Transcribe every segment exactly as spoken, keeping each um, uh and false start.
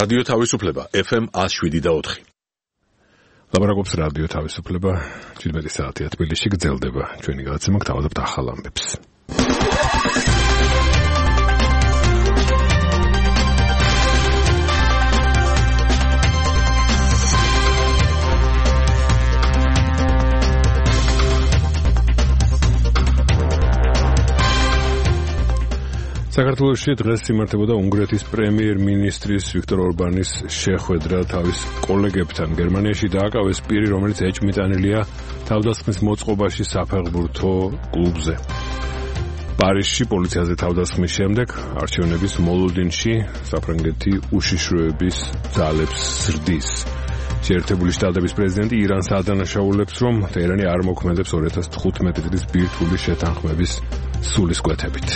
რადიო თავისუფლება ეფ ემ one oh seven და four. ლაბორატორიის რადიო თავისუფლება შვიდმეტი საათია თბილისში გრძელდება. ჩვენი გადაცემა გთავაზობთ ახალ ამბებს. საქართველოში დღეს იმართებოდა უნგრეთის პრემიერ-მინისტრის ვიქტორ ორბანის შეხვედრა თავის კოლეგებთან. გერმანიაში დააკავეს პირი, რომელიც ეჭვმიტანილია თავდასხმის მოწყობაში საფეხბურთო კლუბზე. პარიზში პოლიციაზე თავდასხმის შემდეგ არჩევნების მოლოდინში საფრანგეთი უშიშროების ძალებს ზრდის. შეერთებული შტატების პრეზიდენტი ირანს ადანაშაულებს, რომ ტეჰრანი არ მოქმედებს two thousand fifteen წლის ბირთვული შეთანხმების სულისკვეთებით.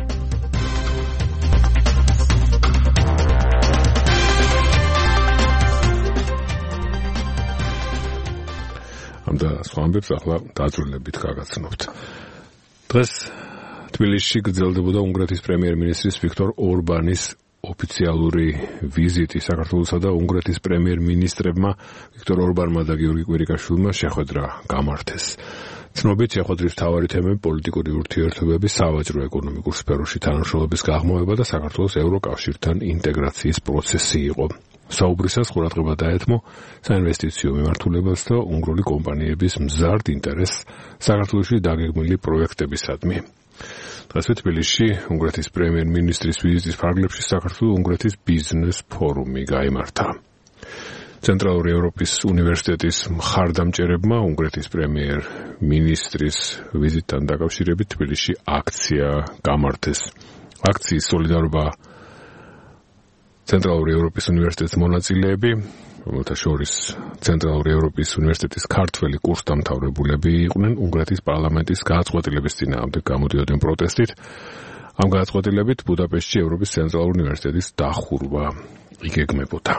და სხვა ამბებს ახლა დაძრულებით გაგაცნობთ. დღეს თბილისში გრძელდებოდა უნგრეთის პრემიერ-მინისტრის ვიქტორ ორბანის ოფიციალური ვიზიტი. საქართველოსა და უნგრეთის პრემიერ-მინისტრებმა ვიქტორ ორბანმა და გიორგი კვირიკაშვილმა შეხვედრა გამართეს. ცნობით შეხვედრის მთავარი თემები პოლიტიკური ურთიერთობები, სავაჭრო-ეკონომიკურ სფეროში თანამშრომლობის გაღრმავება და საქართველოს ევროკავშირთან ინტეგრაციის პროცესი იყო. საუბრისას ყურადღება დაეთმო საინვესტიციო მიმართულებას და უნგრული კომპანიების მზარდ ინტერესს საქართველოში დაგეგმილი პროექტებისადმი. დღესვე თბილისში უნგრეთის პრემიერ-მინისტრის ვიზიტის ფარგლებში საქართველო-უნგრეთის ბიზნეს ფორუმი გაიმართა. ცენტრალური ევროპის უნივერსიტეტის მხარდამჭერებმა უნგრეთის პრემიერ-მინისტრის ვიზიტთან დაკავშირებით თბილისში აქცია გამართეს. აქციის სოლიდარობა ცენტრალური ევროპის უნივერსიტეტის მონაწილეები, რომელთა შორის ცენტრალური ევროპის უნივერსიტეტის ქართველი კურსდამთავრებულები იყვნენ, უნგრეთის პარლამენტის გადაწყვეტილების წინააღმდეგ გამოდიოდნენ პროტესტით. ამ გადაწყვეტილებით ბუდაპეშტში ევროპის ცენტრალური უნივერსიტეტის დახურვა იგეგმებოდა.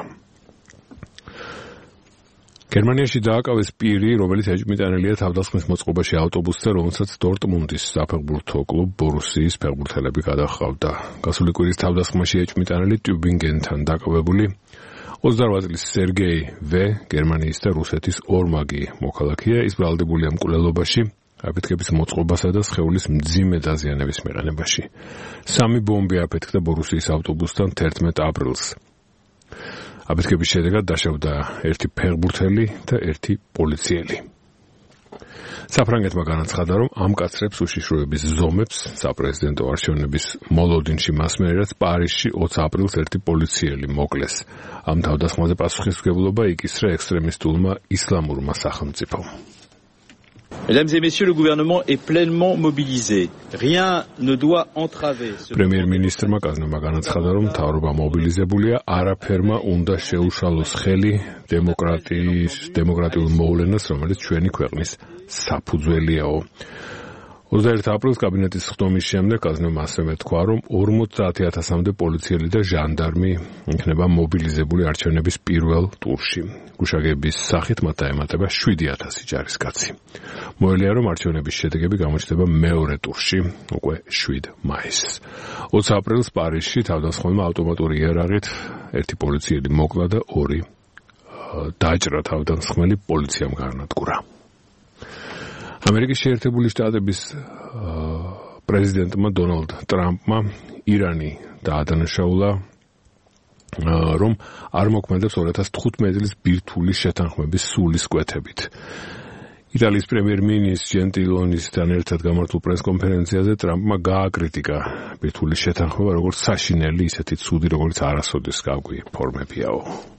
გერმანიაში დააკავეს პირი, რომელიც ეჭვმიტანილია თავდასხმის მოწყობაში ავტობუსზე, რომელსაც დორტმუნდის საფეხბურთო კლუბ ბორუსიის ფეხბურთელები გადაჰყავდა. გასული კვირის თავდასხმაში ეჭვმიტანილი ტიუბინგენთან დაკავებული ოცდაოთხ წლის სერგეი ვე გერმანიის და რუსეთის ორმაგი მოქალაქეა. ის ბრალდებულია მკვლელობაში, აფეთქების მოწყობასა და სხეულის მძიმე დაზიანების მიყენებაში. სამი ბომბი აფეთქდა ბორუსიის ავტობუსთან თერთმეტ აპრილს. აფეთქების შედეგად დაშავდა ერთი ფეხბურთელი და ერთი პოლიციელი. საფრანგეთმა განაცხადა, რომ ამკაცრებს უშიშროების ზომებს საპრეზიდენტო არჩევნების მოლოდინში მასმერერაც პარიზში ოცი აპრილს ერთი პოლიციელი მოკლეს. ამ თავდასხმაზე პასუხისმგებლობა იკისრა ექსტრემისტულმა ისლამურმა სახელმწიფომ. Mesdames et messieurs, le gouvernement est pleinement mobilisé. Rien ne doit entraver ce პრემიერ-მინისტრმა კაზნობა განაცხადა, რომ მთავრობა მობილიზებულია, არაფერმა უნდა შეუშალოს ხელი დემოკრატიის დემოკრატიულ მოვლენას, რომელიც ჩვენი ქვეყნის საფუძველიაო. ოცდაერთი აპრილს კაბინეტის ხდომის შემდეგ კაზნობა ასევე თქვა, რომ ორმოცდაათი ათასამდე პოლიციელი და ჟანდარმი იქნება მობილიზებული არჩევნების პირველ ტურში. გუშაგების სახით მათ დაემატება შვიდი ათასი ჯარისკაცი. მოელია, რომ არჩევნების შედეგები გამოჩნდება მეორე ტურში, უკვე შვიდ მაისს. ოცი აპრილს პარიზში თავდასხმელმა ავტომატური იარაღით ერთი პოლიციელი მოკლა და ორი დაჭრა თავდასხმელი პოლიციამ გაანადგურა. ამერიკის შეერთებული შტატების პრეზიდენტმა დონალდ ტრამპმა ირანი დაადანაშაულა, რომ არ მოქმედებს two thousand fifteen წლის ბირთვული შეთანხმების სულისკვეთებით. იტალიის პრემიერ-მინისტრ ჯენტილონისთან ერთად გამართულ პრესკონფერენციაზე ტრამპმა გააკრიტიკა ბირთვული შეთანხმება როგორც საშინელი, ისეთი ცუდი, როგორც არასოდეს გავკვი ფორმებიაო.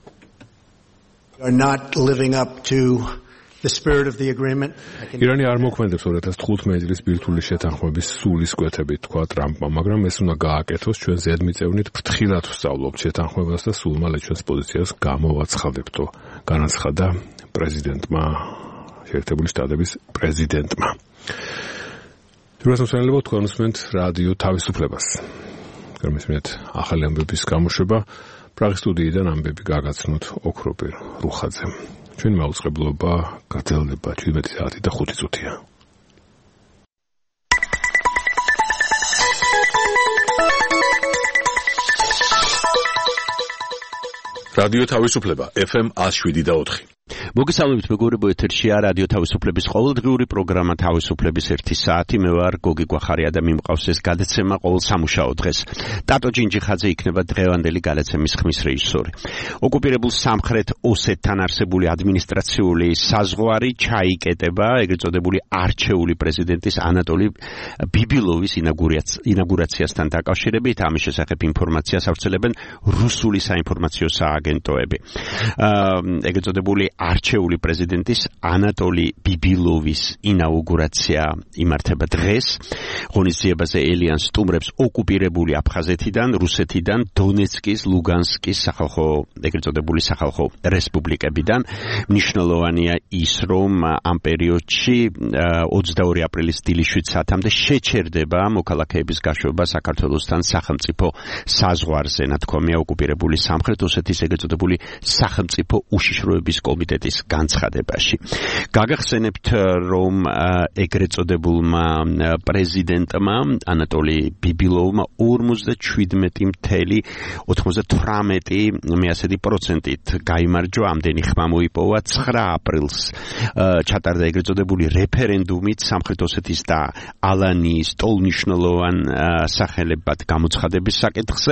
are not living up to the spirit of the agreement. ირანი არ მოქმედებს two thousand fifteen წლის ბირთვული შეთანხმების სულისკვეთებით, თქვა ტრამპმა, მაგრამ ეს უნდა გააკეთოს, ჩვენ ზედმიწევნით ფრთხილად ვსწავლობთ შეთანხმებას და სულ მალე ჩვენს პოზიციას გამოვაცხადებთო, განაცხადა პრეზიდენტმა, შეერთებული შტატების პრეზიდენტმა. ჯერმასმსვენელებო, თქვენ უსმენთ რადიო თავისუფლებას. გამისმენთ ახალი ამბების გამოშვება. პრაღის სტუდიიდან ამბები გაგაცნოთ ოქროპირ რუხაძემ. ჩვენი მაუწყებლობა გრძელდება შვიდმეტი საათი და ხუთი წუთია. რადიო თავისუფლება ეფ ემ one oh seven point four. მოგესალმებით მეგობრებო, ეთერშია რადიო თავისუფლების ყოველდღიური პროგრამა თავისუფლების ერთი საათი. მე ვარ გოგი გვახარია და მიმყავს ეს გადაცემა ყოველ სამუშაო დღეს. ტატო ჯინჯიხაძე იქნება დღევანდელი გადაცემის ხმის რეჟისორი. ოკუპირებულ სამხრეთ ოსეთთან არსებული ადმინისტრაციული საზღვარი ჩაიკეტება ეგრეთ წოდებული არჩეული პრეზიდენტის ანატოლი ბიბილოვის ინაგურაციასთან დაკავშირებით. ამის შესახებ ინფორმაციას ავრცელებენ რუსული საინფორმაციო სააგენტოები. ეგრეთ წოდებული არჩეული პრეზიდენტის ანატოლი ბიბილოვის ინაუგურაცია იმართება დღეს. ღონისძიებაზე ელიან სტუმრებს ოკუპირებული აფხაზეთიდან, რუსეთიდან, დონეცკის, ლუგანსკის სახალხო, ეგრეთ წოდებული სახალხო რესპუბლიკებიდან. მნიშვნელოვანია ის, რომ ამ პერიოდში ოცდაორი აპრილის დილის შვიდ საათამდე შეჩერდება მოქალაქეების გაშვება საქართველოსთან სახელმწიფო საზღვარზე. ნათქვამია ოკუპირებული სამხრეთ ოსეთის ეგრეთ წოდებული სახელმწიფო უშიშროების კომიტეტის განცხადებაში. გაგახსენებთ, რომ ეგრეთ წოდებულმა პრეზიდენტმა ანატოლი ბიბილოვმა ორმოცდაშვიდმეტი წელი ოცდათვრამეტი მე ასეთი პროცენტით გაიმარჯვა. ამდენი ხმა მოიპოვა. ცხრა აპრილს ჩატარდა ეგრეთ წოდებული რეფერენდუმით სამხრეთ ოსეთის და ალანიის ტოლნიშნულოვან სახელებად გამოცხადების საკითხზე.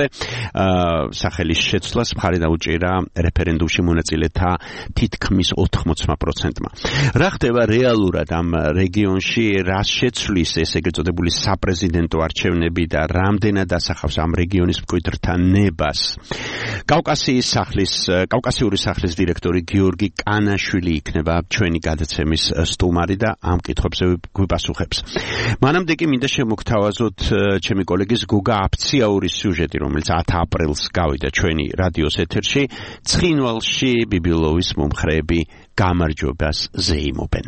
სახელის შეცვლას მხარი დაუჭირა რეფერენდუმში მონაწილეთა თითქმის ოთხმოცი პროცენტმა. რა ხდება რეალურად ამ რეგიონში, რას შეცვლის ეს ეგრეთ წოდებული საპრეზიდენტო არჩევნები და რამდენად ასახავს ამ რეგიონის მკვიდრთა ნებას? კავკასიის სახლის, კავკასიური სახლის დირექტორი გიორგი კანაშვილი იქნება ჩვენი გადაცემის სტუმარი და ამ კითხვებზე გვიპასუხებს. მანამდე კი მინდა შემოგთავაზოთ ჩემი კოლეგის გოგა აფციაურის სიუჟეტი, რომელიც ათი აპრილს გავიდა ჩვენი რადიოს ეთერში. ცხინვალში ბიბილოვის მომხრეები გამარჯვებას ზეიმობენ.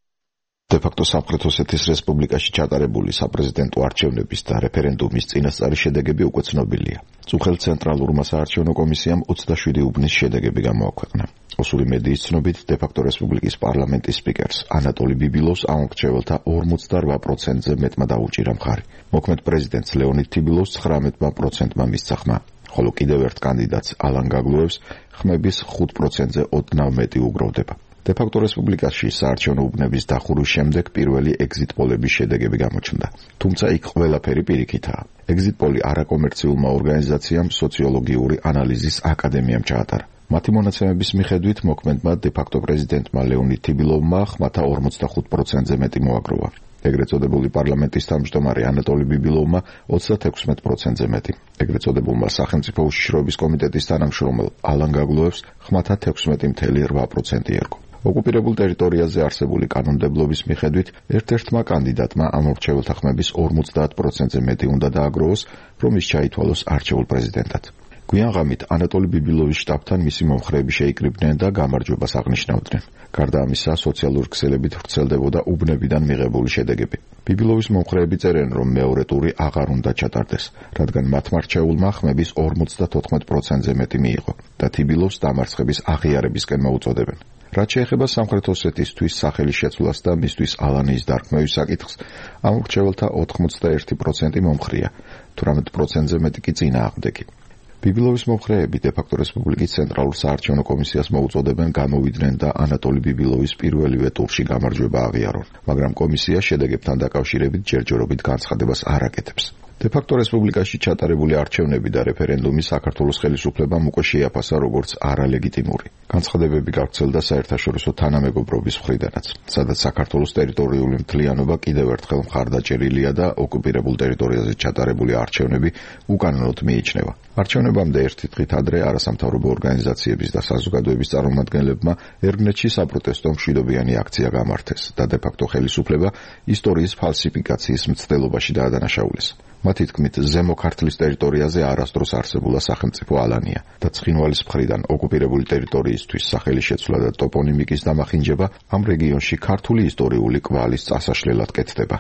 დე-ფაქტო სამხრეთ ოსეთის რესპუბლიკაში ჩატარებული საპრეზიდენტო არჩევნების და რეფერენდუმის წინასწარი შედეგები უკვე ცნობილია. წუხელ ცენტრალურმა საარჩევნო კომისიამ ოცდაშვიდი უბნის შედეგები გამოაქვეყნა. ოსური მედიის ცნობით, დე-ფაქტო რესპუბლიკის პარლამენტის სპიკერს ანატოლი ბიბილოვს ამ მრჩეველთა ორმოცდარვა პროცენტზე მეტმა დაუჭირა მხარი. მოქმედ პრეზიდენტს ლეონიდ თიბილოვს ცხრამეტ პროცენტმა მისცა ხმა. ხოლო კიდევ ერთ კანდიდატს ალან გაგლუევს ხმების ხუთ პროცენტზე ოდნავ მეტი უგროვდება. დე-ფაქტო რესპუბლიკაში საარჩევნო უბნების დახურვის შემდეგ პირველი ეგზიტ პოლების შედეგები გამოჩნდა. თუმცა იქ ყველაფერი პირიქითაა. ეგზიტ პოლი არაკომერციულმა ორგანიზაციამ სოციოლოგიური ანალიზის აკადემიამ ჩაატარა. მათი მონაცემების მიხედვით მოქმედმა დე-ფაქტო პრეზიდენტმა ლეონიდ თიბილოვმა ხმათა ორმოცდახუთ პროცენტზე მეტი მოაგროვა. ეგრეთ წოდებული პარლამენტის თავმჯდომარე ანატოლი ბიბილოვმა ოცდათექვსმეტ პროცენტზე მეტი. ეგრეთ წოდებულმა სახელმწიფო უშიშროების კომიტეტის თანამშრომელ ალან გაგლუევს ხმათა თექვსმეტი წელი რვა პროცენტი ერგო. ოკუპირებულ ტერიტორიაზე არსებული კანონმდებლობის მიხედვით ერთ-ერთმა კანდიდატმა ამ მრჩეველთა ხმების ორმოცდაათ პროცენტზე მეტი უნდა დააგროვოს, რომ ის ჩაითვალოს არჩეულ პრეზიდენტად. გვიან ღამით ანატოლი ბიბილოვის შტაბთან მისი მომხრეები შეიკრიბნენ და გამარჯვებას აღნიშნავდნენ. გარდა ამისა, სოციალური ქსელებით ვრცელდებოდა უბნებიდან მიღებული შედეგები. ბიბილოვის მომხრეები წერენ, რომ მეორე ტური აღარ უნდა ჩატარდეს, რადგან მათმა რჩეულმა ხმების ორმოცდათოთხმეტ პროცენტზე მეტი მიიღო და თიბილოვს დამარცხების აღიარებისკენ მოუწოდებენ. რაც შეეხება სამხრეთ ოსეთისთვის სახელის შეცვლას და მისთვის ალანიის დარქმევის საკითხს, ამ მრჩეველთა ოთხმოცდაერთი პროცენტი მომხრეა, თვრამეტ პროცენტზე მეტი კი წინააღმდეგი. ბიბილოვის მომხრეები დე-ფაქტო რესპუბლიკის ცენტრალურ საარჩევნო კომისიას მოუწოდებენ გამოვიდნენ და ანატოლი ბიბილოვის პირველივე ტურში გამარჯვება აღიარონ, მაგრამ კომისია შედეგებთან დაკავშირებით ჯერჯერობით განცხადებას არ აკეთებს. დე-ფაქტო რესპუბლიკაში ჩატარებული არჩევნები და რეფერენდუმი საქართველოს ხელისუფლებამ უკვე შეაფასა როგორც არალეგიტიმური. განცხადებები გავრცელდა საერთაშორისო თანამეგობრობის მხრიდანაც, სადაც საქართველოს ტერიტორიული მთლიანობა კიდევ ერთხელ მხარდაჭერილია და ოკუპირებულ ტერიტორიაზე ჩატარებული არჩევნები უკანონოდ მიიჩნევა. არჩევნებამდე ერთი დღით ადრე არასამთავრობო ორგანიზაციების და საზოგადოების წარმომადგენლებმა ერგნეთში საპროტესტო მშვიდობიანი აქცია გამართეს და დე-ფაქტო ხელისუფლება ისტორიის ფალსიფიკაციის მცდელობაში დაადანაშაულეს. მათი თქმით, ზემო ქართლის ტერიტორიაზე არასდროს არსებულა სახელმწიფო ალანია და ცხინვალის მხრიდან ოკუპირებული ტერიტორიისთვის სახელი შეცვლა და ტოპონიმიკის დამახინჯება ამ რეგიონში ქართული ისტორიული კვალის წასაშლელად კეთდება.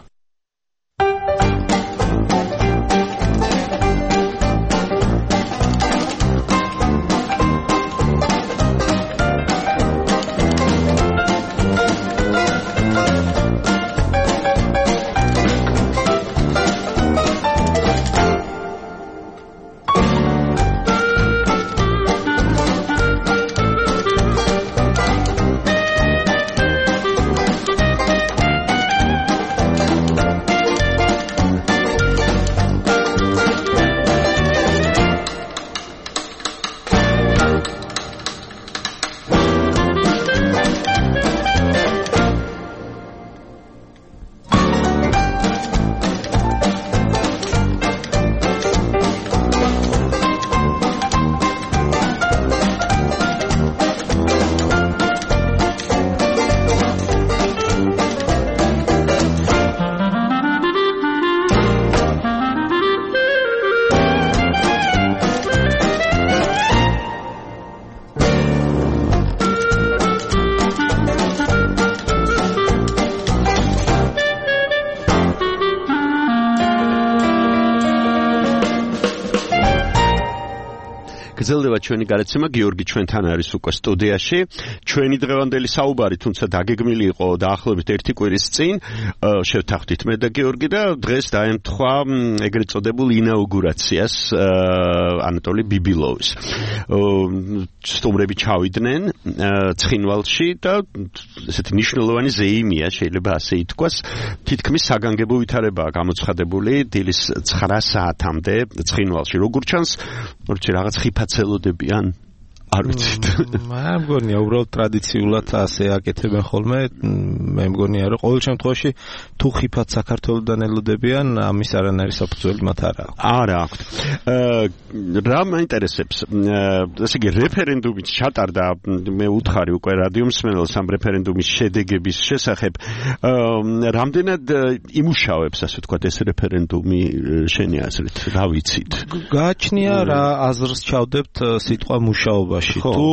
გრძელდება ჩვენი გადაცემა, გიორგი ჩვენთან არის უკვე სტუდიაში. ჩვენი დღევანდელი საუბარი თუმცა დაგეგმილი იყო დაახლოებით ერთი კვირის წინ, შევთანხმდით მე და გიორგი და დღეს დაემთხვა ეგრეთ წოდებულ ინაუგურაციას ანატოლი ბიბილოვის. სტუმრები ჩავიდნენ ცხინვალში და ესეთი მნიშვნელოვანი ზეიმია, შეიძლება ასე ითქვას, თითქმის საგანგებო ვითარებაა გამოცხადებული დილის ცხრა საათამდე ცხინვალში. როგორ ჩანს, როცა რაღაც ხიფაცელოდებიან არ ვიცით. მე მგონია უბრალოდ ტრადიციულად ასე აკეთებენ ხოლმე. მე მგონია რომ ყოველ შემთხვევაში თუ ხიფად საქართველოსდან ელოდებიან, ამის არანაირი საფუძველი მათ არ აქვს. არა აქვს. რა მაინტერესებს, ესე იგი რეფერენდუმის ჩატარდა, მე უთხარი უკვე რადიო მსმენელს ამ რეფერენდუმის შედეგების შესახებ. რამდენად იმუშავებს, ასე ვთქვათ, ეს რეფერენდუმი შენი აზრით, რა ვიცით? გააჩნია რა აზრს ჩავდებთ სიტყვა მუშაობა. თუ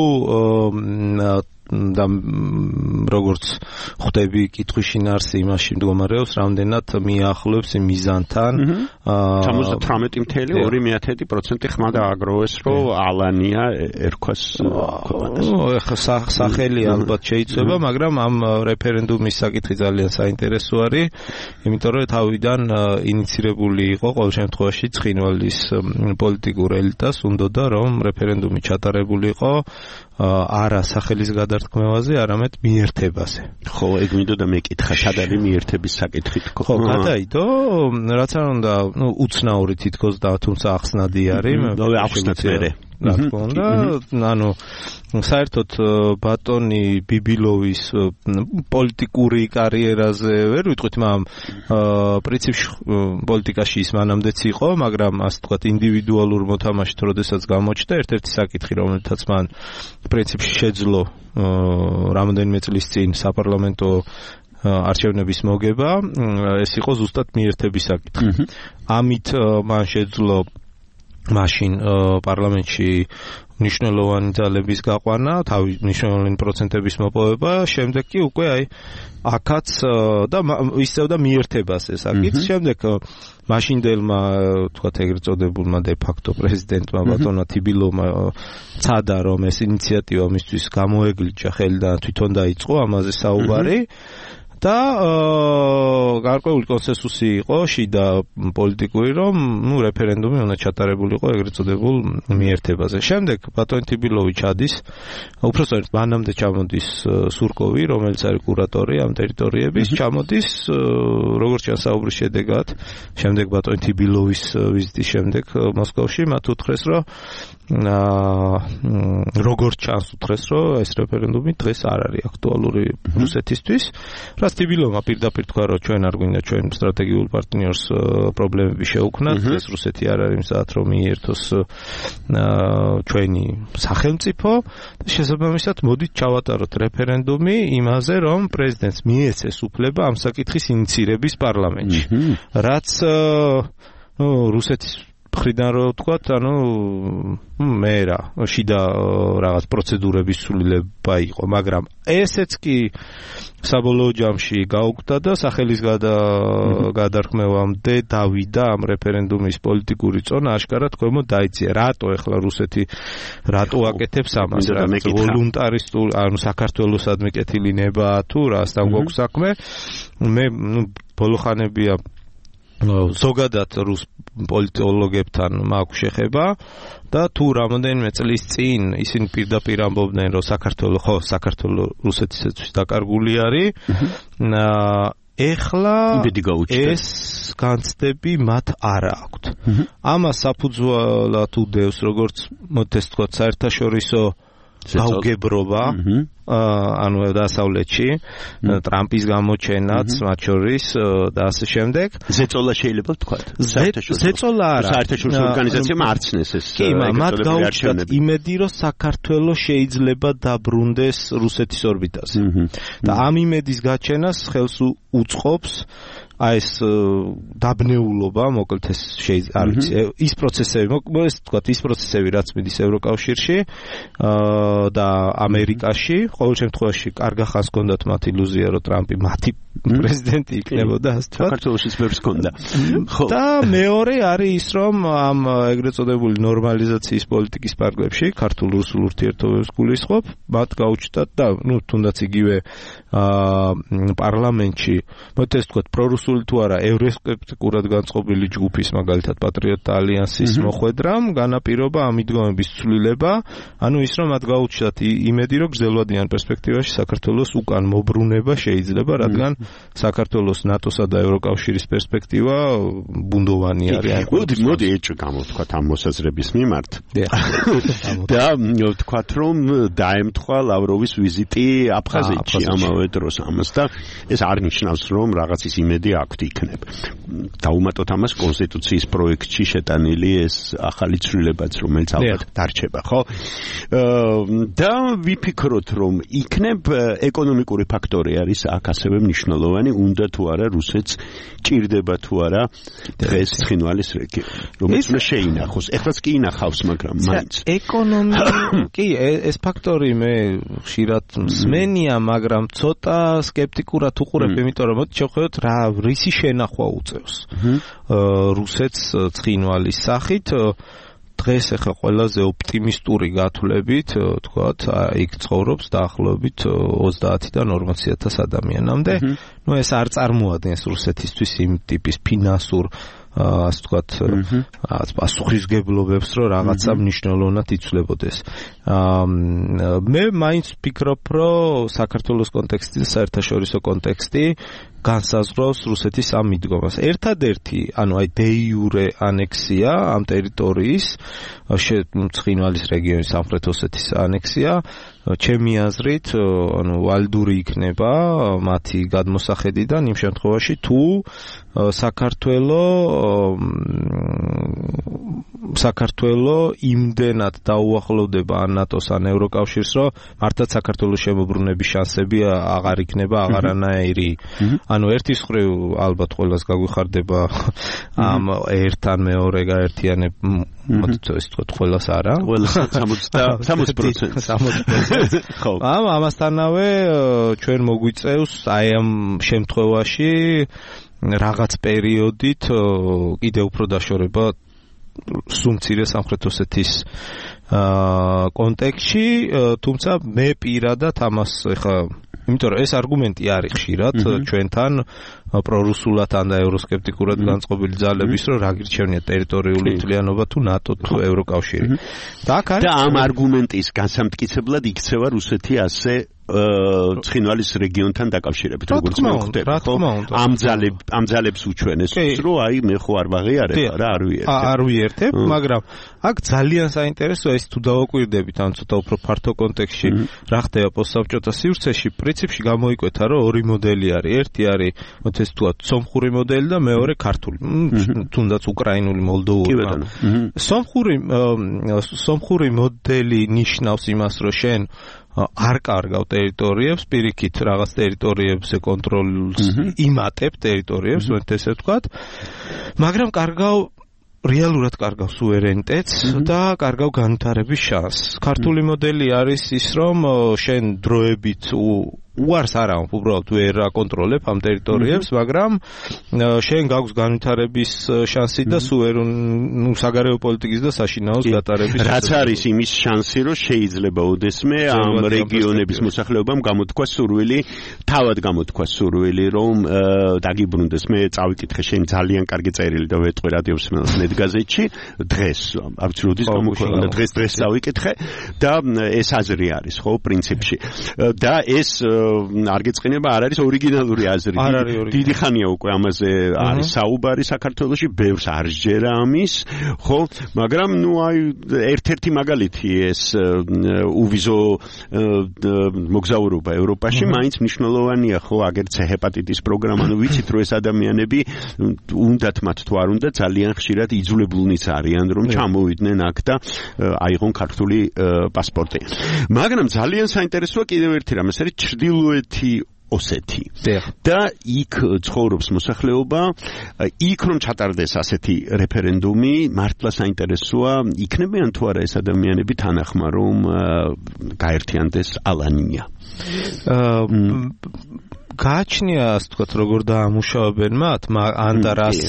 და როგორც ხვდები კითხვის შინაარსი იმაში მდგომარეობს, რამდენად მიახლოებს მიზანთან. სამოცდათვრამეტი წუთი ორი მეთოდი პროცენტი ხმა დააგროვეს, რომ ალანია ერქვას ქვეყანას. ეხლა სახელი ალბათ შეიცვალა, მაგრამ ამ რეფერენდუმის საკითხი ძალიან საინტერესო არის, იმიტომ რომ თავიდან ინიცირებული იყო ყოველ შემთხვევაში ცხინვალის პოლიტიკურ ელიტას უნდოდა რომ რეფერენდუმი ჩატარებულიყო არა სახელის გადართქმევაზე, არამედ მიერთებაზე. ხო, ეგ მინდოდა მეკითხა, სად არის მიერთების საკითხი თქო. ხო, გადაიდო, რაც არ უნდა, ნუ უცნაური თითქოს და თუმცა ახსნადი არის, მე ახსნათ მერე. რა თქმა უნდა, ანუ საერთოდ ბატონი ბიბილოვის პოლიტიკური კარიერაზე ვერ ვიტყვით, მაგრამ პრინციპში პოლიტიკაში ის მანამდეც იყო, მაგრამ ასე ვთქვათ ინდივიდუალურ მოთამაშით როდესაც გამოჩნდა, ერთ-ერთი საკითხი, რომელთაც მან პრინციპში შეძლო რამდენიმე წლის წინ საპარლამენტო არჩევნების მოგება, ეს იყო ზუსტად მიერთების საკითხი. ამით მან შეძლო მაშინ პარლამენტში მნიშვნელოვანი ძალების გაყვანა, თავი მნიშვნელოვანი პროცენტების მოპოვება, შემდეგ კი უკვე აი აქაც და ისევ და მიერთებას ეს საკითხი. შემდეგ მაშინდელმა, თქვათ ეგრეთ წოდებულმა დე ფაქტო პრეზიდენტმა ბატონმა თიბილოვმა ცადა რომ ეს ინიციატივა მისთვის გამოეგლიჯა ხელი და თვითონ დაიწყო ამაზე საუბარი. და გარკვეული კონსენსუსი იყო შიდა პოლიტიკური, რომ ნუ რეფერენდუმი უნდა ჩატარებულიყო ეგრეთ წოდებულ მიერთებაზე. შემდეგ ბატონი თიბილოვი ჩადის, უпростоრად მანამდე ჩამოდის სურკოვი, რომელიც არის კურატორი ამ ტერიტორიების, ჩამოდის როგორც ჩანს საუბრის შედეგად, შემდეგ ბატონი თიბილოვის ვიზიტის შემდეგ მოსკოვში მათ უთხრეს, რომ როგორც ჩანს უთხრეს, რომ ეს რეფერენდუმი დღეს არ არის აქტუალური რუსეთისთვის. თიბილოვმა პირდაპირ თქვა, რომ ჩვენ არ გვინდა ჩვენ სტრატეგიულ პარტნიორს პრობლემები შევქმნათ, ეს რუსეთი არ არის მზად რომ მიერთოს ჩვენი სახელმწიფო და შესაბამისად მოდით ჩავატაროთ რეფერენდუმი იმაზე, რომ პრეზიდენტს მიეცეს უფლება ამ საკითხის ინიცირების პარლამენტში. რაც ნუ რუსეთის მხრიდან რო ვთქვათ, ანუ მე რა, შიდა რაღაც პროცედურების სრულება იყო, მაგრამ ესეც კი საბოლოო ჯამში გაუკვდა და სახელის გადარქმევამდე დავიდა ამ რეფერენდუმის პოლიტიკური წონა, აშკარად ქვემოთ დაიწია. რატო ეხლა რუსეთი რატო აკეთებს ამას? ვოლუნტარისტული, ანუ საქართველოსადმი კეთილი ნება თუ რასთან გვაქვს საქმე? მე ნუ ბოლოხანებია ზოგადად რუს პოლიტოლოგებთან მაქვს შეხება და თუ რამოდენიმე წლის წინ ისინი პირდაპირ ამბობდნენ, რომ საქართველოს ხო საქართველოს რუსეთისათვის დაკარგული არის. ეხლა ეს განცდები მათ არ აქვთ. ამას საფუძვლად უდევს, როგორც მოთეს თქვა, საერთაშორისო გაუგებრობა, ანუ დასავლეთში, ტრამპის გამოჩენაც, მათ შორის და ასე შემდეგ. ზეწოლა შეიძლება ვთქვათ. ზეწოლა არა. საერთაშორისო ორგანიზაციამ არცნეს ეს. კი, მათ გაუჩნდათ იმედი, რომ საქართველოს შეიძლება დაბრუნდეს რუსეთის ორბიტაზე. და ამ იმედის გაჩენას ხელს უწყობს აი ეს დაბნეულობა, მოკლედ ეს შეიძლება არის ის პროცესები, მოკლედ ეს თქვა ის პროცესები, რაც მიდის ევროკავშირში და ამერიკაში, ყოველ შემთხვევაში კარგა ხანს გქონდათ მათ ილუზია, რომ ტრამპი მათი პრეზიდენტი იქნებოდა, ასე თქვა. საქართველოშიც ბევრს ჰქონდა. და მეორე არის ის, რომ ამ ეგრეთ წოდებული ნორმალიზაციის პოლიტიკის პარკლებში, ქართულ-რუსულ ურთიერთობებს გულისხმობ, მათ გაუჩნდათ და ნუ თუნდაც იგივე პარლამენტში, მოდი ეს თქვა პრორუსული თუ არა, ევროსკეპტიკურად განწყობილი ჯგუფის, მაგალითად პატრიოტთა ალიანსის მოხვედრამ განაპირობა ამ მიდგომების ცვლილება, ანუ ის რომ მათ გაუჩნდათ იმედი, რომ გრძელვადიან პერსპექტივაში საქართველოს უკან მობრუნება შეიძლება, რადგან საქართველოს ნატოსა და ევროკავშირის პერსპექტივა ბუნდოვანი არის. მოდი, მოდი ეჭვ გამოვთქვათ ამ მოსაზრების მიმართ. და ვთქვათ, რომ დაემთხვა ლავროვის ვიზიტი აფხაზეთში ამავე დროს ამას და ეს არ ნიშნავს, რომ რაღაცის იმედი აქვთ იქნებ. დაუმატოთ ამას კონსტიტუციის პროექტში შეტანილი ეს ახალი ცვლილებაც, რომელიც ალბათ დარჩება, ხო? და ვიფიქროთ, რომ იქნებ ეკონომიკური ფაქტორი არის აქ ასევე მნიშვნელოვანი, უნდა თუ არა რუსეთს ჭირდება თუ არა დღეს ცხინვალის რეგიონი, რომელიც უნდა შეინახოს. ეხლაც კი ინახავს, მაგრამ მაინც. ეკონომიკი ეს ფაქტორი მე ხშირად მსმენია, მაგრამ ცოტა სკეპტიკურად უყურებ, იმიტომ რომ მოდი შევხედოთ რა რისი შენახვა უწევს რუსეთს ცხინვალის სახით. დღეს ახლა ყველაზე ოპტიმისტური გათვლებით, თქვათ, იქ ცხოვრობს დაახლოებით ოცდაათიდან ორმოცი ათას ადამიანამდე. ნუ ეს არ წარმოადგენს რუსეთისთვის იმ ტიპის ფინანსურ ასე ვთქვათ, პასუხისგებლობებს, რომ რაღაცა მნიშვნელოვნად იცვლებოდეს. მე მაინც ვფიქრობ, რომ საქართველოს კონტექსტი და საერთაშორისო კონტექსტი განსაზღვრავს რუსეთის ამ მიდგომას. ერთადერთი, ანუ აი დე იურე ანექსია ამ ტერიტორიის, ცხინვალის რეგიონის სამხრეთ ოსეთის ანექსია, ჩემი აზრით, ანუ ვალდური იქნება მათი გადმოსახედიდან იმ შემთხვევაში, თუ საქართველო საქართველო იმდენად დაუახლოვდება ან ნატოს ან ევროკავშირს, რომ მართლაც საქართველოს შემოbrunების შანსები აღარ იქნება აღარანაირი. ანუ ერთის მხრივ ალბათ ყველას გაგვიხარდება ამ ერთთან მეორე გაერთიანებ მოდით ეს თქვა ყველას არა ყველას სამოცდა პროცენტი ხო ამ ამასთანავე ჩვენ მოგვიწევს აი ამ შემთხვევაში რაღაც პერიოდით კიდევ უფრო დაშორება სუმცირე სამხრეთ ოსეთის კონტექსტში, თუმცა მე პირადად ამას ეხა იმიტომ რომ ეს არგუმენტი არის ხშირად ჩვენთან პრორუსულად ან და ევროსკეპტიკურად განწყობილი ძალების რომ რა გირჩევნია ტერიტორიული მთლიანობა თუ ნატო თუ ევროკავშირი. და აქ არის და ამ არგუმენტის განსამტკიცებლად იქცევა რუსეთი ასე ცხინვალის რეგიონთან დაკავშირებით, როგორც მე ვხვდები, ხო? ამ ძალებ ამ ძალებს უჩვენეს, რომ აი მე ხო არ ვაღიარებ რა არ ვიერთებ. არ ვიერთებ, მაგრამ აქ ძალიან საინტერესოა ის თუ დავაკვირდებით ან ცოტა უფრო ფართო კონტექსტში რა ხდება პოსტსაბჭოთა სივრცეში, პრინციპში გამოიკვეთა, რომ ორი მოდელი არის. ერთი არის ეს თქვა სომხური მოდელი და მეორე ქართული, თუნდაც უკრაინული, მოლდოვური. სომხური სომხური მოდელი ნიშნავს იმას, რომ შენ არ კარგავ ტერიტორიებს, პირიქით რაღაც ტერიტორიებზე კონტროლს იმატებ ტერიტორიებს, ვეთ ესე ვთქვათ, მაგრამ კარგავ რეალურად კარგავ სუვერენიტეტს და კარგავ განვითარების შანსს. ქართული მოდელი არის ის, რომ შენ დროებით უარს არ აქვს, უბრალოდ ვერ აკონტროლებ ამ ტერიტორიებს, მაგრამ შენ გაქვს განვითარების შანსი და სუვერ ნუ საგარეო პოლიტიკის და საშინაოს გატარების. რაც არის იმის შანსი, რომ შეიძლება ოდესმე ამ რეგიონების მოსახლეობამ გამოთქვა სურვილი, თავად გამოთქვა სურვილი, რომ დაგიბრუნდეს. მე წავიკითხე შენ ძალიან კარგი წერილი და ვეტყვი რადიოსმენელს ნეტგაზეთში დღეს, არ ვიცი როდის გამოქვეყნდა, დღეს დღეს წავიკითხე და ეს აზრი არის, ხო, პრინციპში. და ეს არ გეწყინება, არ არის ორიგინალური აზრი. დიდი ხანია უკვე ამაზე არის საუბარი საქართველოში, ბევრს არ სჯერა ამის, ხო? მაგრამ ნუ აი ერთ-ერთი მაგალითი ეს უვიზო მოგზაურობა ევროპაში, მაინც მნიშვნელოვანია, ხო, აგერც ჰეპატიტის პროგრამა, ნუ ვიცით რომ ეს ადამიანები უნდათ მათ თუ არ უნდა ძალიან ხშირად იძულებულნიც არიან რომ ჩამოვიდნენ აქ და აიღონ ქართული პასპორტი. მაგრამ ძალიან საინტერესოა კიდევ ერთი რამ, ეს არის ჩრდილოეთი ოსეთი. და იქ ცხოვრობს მოსახლეობა, იქ რომ ჩატარდეს ასეთი რეფერენდუმი, მართლა საინტერესოა, იქნებიან თუ არა ეს ადამიანები თანახმა რომ გაერთიანდეს ალანია. გააჩნია ასე ვთქვათ, როგორ დაამუშავებენ მათ, ან და რას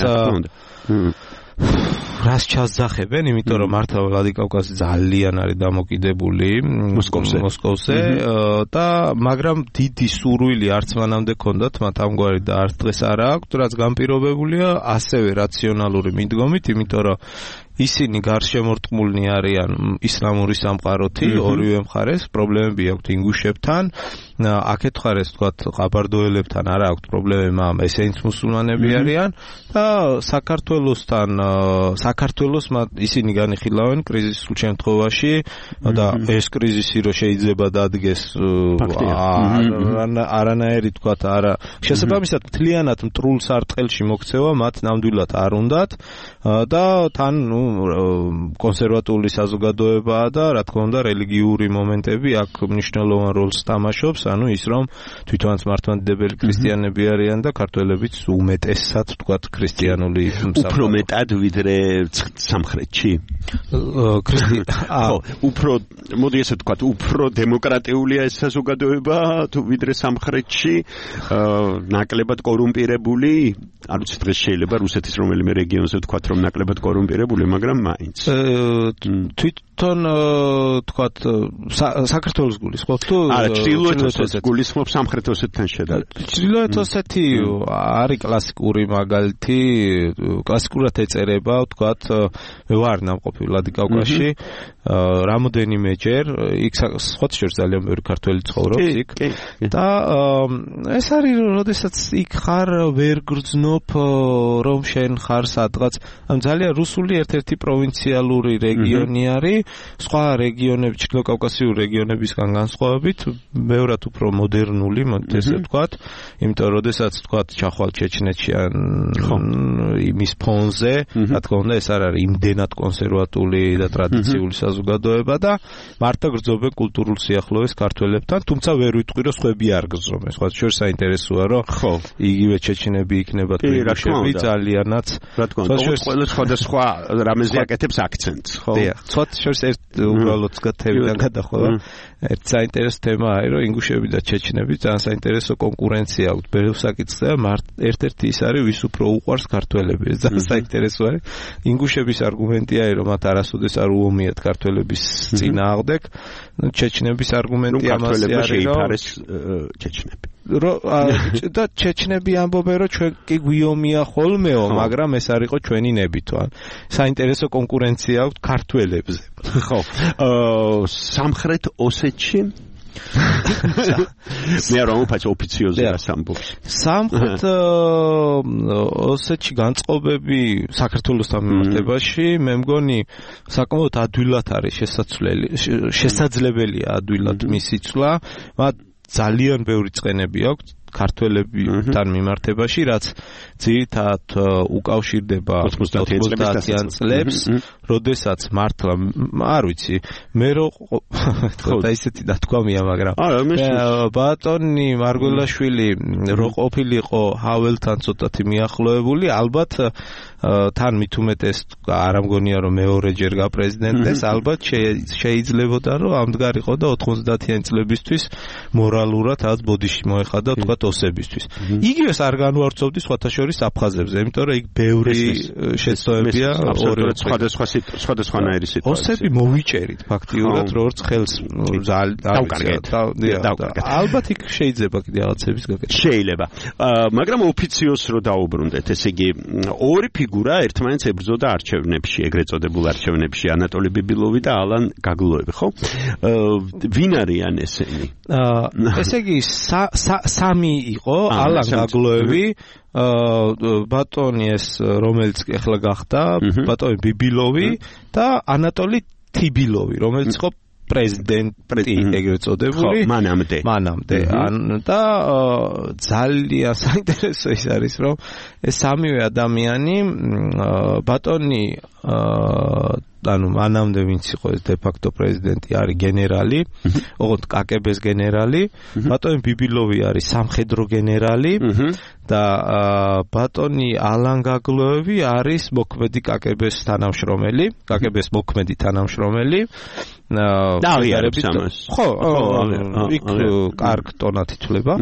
რას ჩასძახებენ, იმიტომ რომ მართლა ვლადიკავკაზი ძალიან არის დამოკიდებული მოსკოვზე, მოსკოვზე და მაგრამ დიდი სურვილი არც მანამდე ჰქონდათ მათ ამგვარი და არც დღეს არ აქვთ, რაც განპირობებულია ასევე რაციონალური მიდგომით, იმიტომ რომ ისინი გარშემორტყმულნი არიან ისლამური სამყაროთი, ორივე მხარეს პრობლემები აქვთ ინგუშებთან, აქეთ მხარეს თქვათ ყაბარდოელებთან არა აქვთ პრობლემები, მაგრამ ესენიც მუსულმანები არიან და საქართველოსთან საქართველოს ისინი განიხილავენ კრიზისულ შემთხვევაში და ეს კრიზისი რო შეიძლება დადგეს არანაირი თქვათ არა შესაბამისად მთლიანად მტრულ სარტყელში მოქცევა მათ ნამდვილად არ უნდათ და თან ნუ კონსერვატული საზოგადოებაა და რა თქმა უნდა რელიგიური მომენტები აქ მნიშვნელოვან როლს თამაშობს, ანუ ის რომ თვითონაც მართლმადიდებელი ქრისტიანები არიან და ქართველებიც უმეტესად თქვათ ქრისტიანული უფრო მეტად ვიდრე სამხრეთში. ხო, უფრო მოდი ესე ვთქვათ, უფრო დემოკრატიულია ეს საზოგადოება თუ ვიდრე სამხრეთში, ნაკლებად კორუმპირებული, არ ვიცი დღეს შეიძლება რუსეთის რომელიმე რეგიონზე ვთქვათ რომ ნაკლებად კორუმპირებული, მაგრამ მაინც. თვითონ თქვათ საქართველოს გულისხმობ თუ არა, ჩრდილოეთ ოსეთის გულისხმობ სამხრეთ ოსეთთან შედარებით. ჩრდილოეთ ოსეთი არის კლასიკური მაგალითი, კლასიკურად ეწერება, ვთქვათ, მე ვარ ნამყოფი ვლადიკავკაზში, რამოდენიმეჯერ, იქ სხვათა შორის ძალიან ბევრი ქართველი ცხოვრობს იქ და ეს არის, როდესაც იქ ხარ, ვერ გრძნობ რომ შენ ხარ სადღაც, ამ ძალიან რუსული ერთ-ერთი პროვინციალური რეგიონი არის, სხვა რეგიონები, ჩრდილოკავკასიური რეგიონებისგან განსხვავებით, ბევრად უფრო მოდერნული, ესე ვთქვათ, იმიტომ რომ როდესაც ვთქვათ ჩახვალ ჩეჩნეთში ან იმის ფონზე, რა თქმა უნდა, ეს არ არის იმდენად კონსერვატული და ტრადიციული საზოგადოება და მარტო გრძობენ კულტურულ სიახლოვეს ქართველებთან, თუმცა ვერ ვიტყვი რომ სხვები არ გრძნობენ. სხვა შორის საინტერესოა, რომ ხო, იგივე ჩეჩნები იქნებათ ინგუშები ძალიანაც. რა თქმა უნდა, ყველა სხვადასხვა რამეზე აკეთებს აქცენტს, ხო? დიახ, სხვა შორის ერთ უბრალოდ გათევიდან გადახვევა. ერთ საინტერესო თემა არის, რომ ინგუშები და ჩეჩნები ძალიან საინტერესო კონკურენცია აქვთ ბევრ საკითხზე და ერთ-ერთი ის არის, ვის უფრო უყვარს ქართველები. ეს ძალიან საინტერესო არის. ინგუშების არგუმენტია, რომ მათ არასოდეს არ უომიათ ქართველების წინააღმდეგ. ჩეჩნების არგუმენტი ამაზე არის, რომ შეიფარეს ჩეჩნები. და ჩეჩნები ამბობენ, რომ ჩვენ კი გვიომია ხოლმეო, მაგრამ ეს არ იყო ჩვენი ნებითო. საინტერესო კონკურენცია აქვთ ქართველებზე. ხო. სამხრეთ ოსეთში მე არ ვამბობ ოფიციოზი რას ამბობს. სამხრეთ ოსეთში განწყობები საქართველოსთან მიმართებაში, მე მგონი საკმაოდ ადვილად არის შესაძლებელი, შესაძლებელია ადვილად მისი ცვლა, მათ ძალიან ბევრი წყენები აქვს ქართველებთან მიმართებაში, რაც ძირითადად უკავშირდება ოცდაათიან წლებს, როდესაც მართლა არ ვიცი, მე რო და ისეთი დათქვამია, მაგრამ ბატონი მარგველაშვილი რო ყოფილიყო ჰაველთან ცოტათი მიახლოებული, ალბათ თან მით უმეტეს არ ამგონია რომ მეორეჯერ გაპრეზიდენტეს, ალბათ შეიძლებოდა რომ ამდღარიყო და ოცდაათიან წლებისთვის მორალურად რაღაც ბოდიში მოეხადა თქვა ოსებისთვის. იგივეს არ განვარცხობდი სხვათა შორის აფხაზებზე, იმიტომ რომ იქ ბევრი შეცდომებია ორი სხვადასხვა სხვადასხვანაირი სიტუაცია. ოსები მოვიჭერით ფაქტიურად, როგორც ხელს დავკარგეთ. ალბათ იქ შეიძლება კიდე რაღაცების გაკეთება. შეიძლება. მაგრამ ოფიციოზს რო დაუბრუნდეთ, ესე იგი ორი ფიგურა ერთმანეთს ებრძოდა არჩევნებში, ეგრეთ წოდებულ არჩევნებში, ანატოლი ბიბილოვი და ალან გაგლოევი, ხო? ვინ არიან ესენი? ესე იგი სამი იყო, ალან გაგლოევი, ბატონი ეს რომელიც ახლა გახდა, ბატონი ბიბილოვი და ანატოლი თიბილოვი, რომელიც იყო პრეზიდენტი ეგრეთ წოდებული მანამდე მანამდე და ძალიან საინტერესო ის არის რომ ეს სამივე ადამიანი ბატონი ანუ მანამდე ვინც იყო ეს დე-ფაქტო პრეზიდენტი არის გენერალი, ოღონდ კაკ-ს გენერალი, ბატონი ბიბილოვი არის სამხედრო გენერალი და ბატონი ალან გაგლოევი არის მოქმედი კაკ-ს თანამშრომელი, კაკ-ს მოქმედი თანამშრომელი. აღიარებს ამას. ხო, იქ კარგ ტონად ითვლება.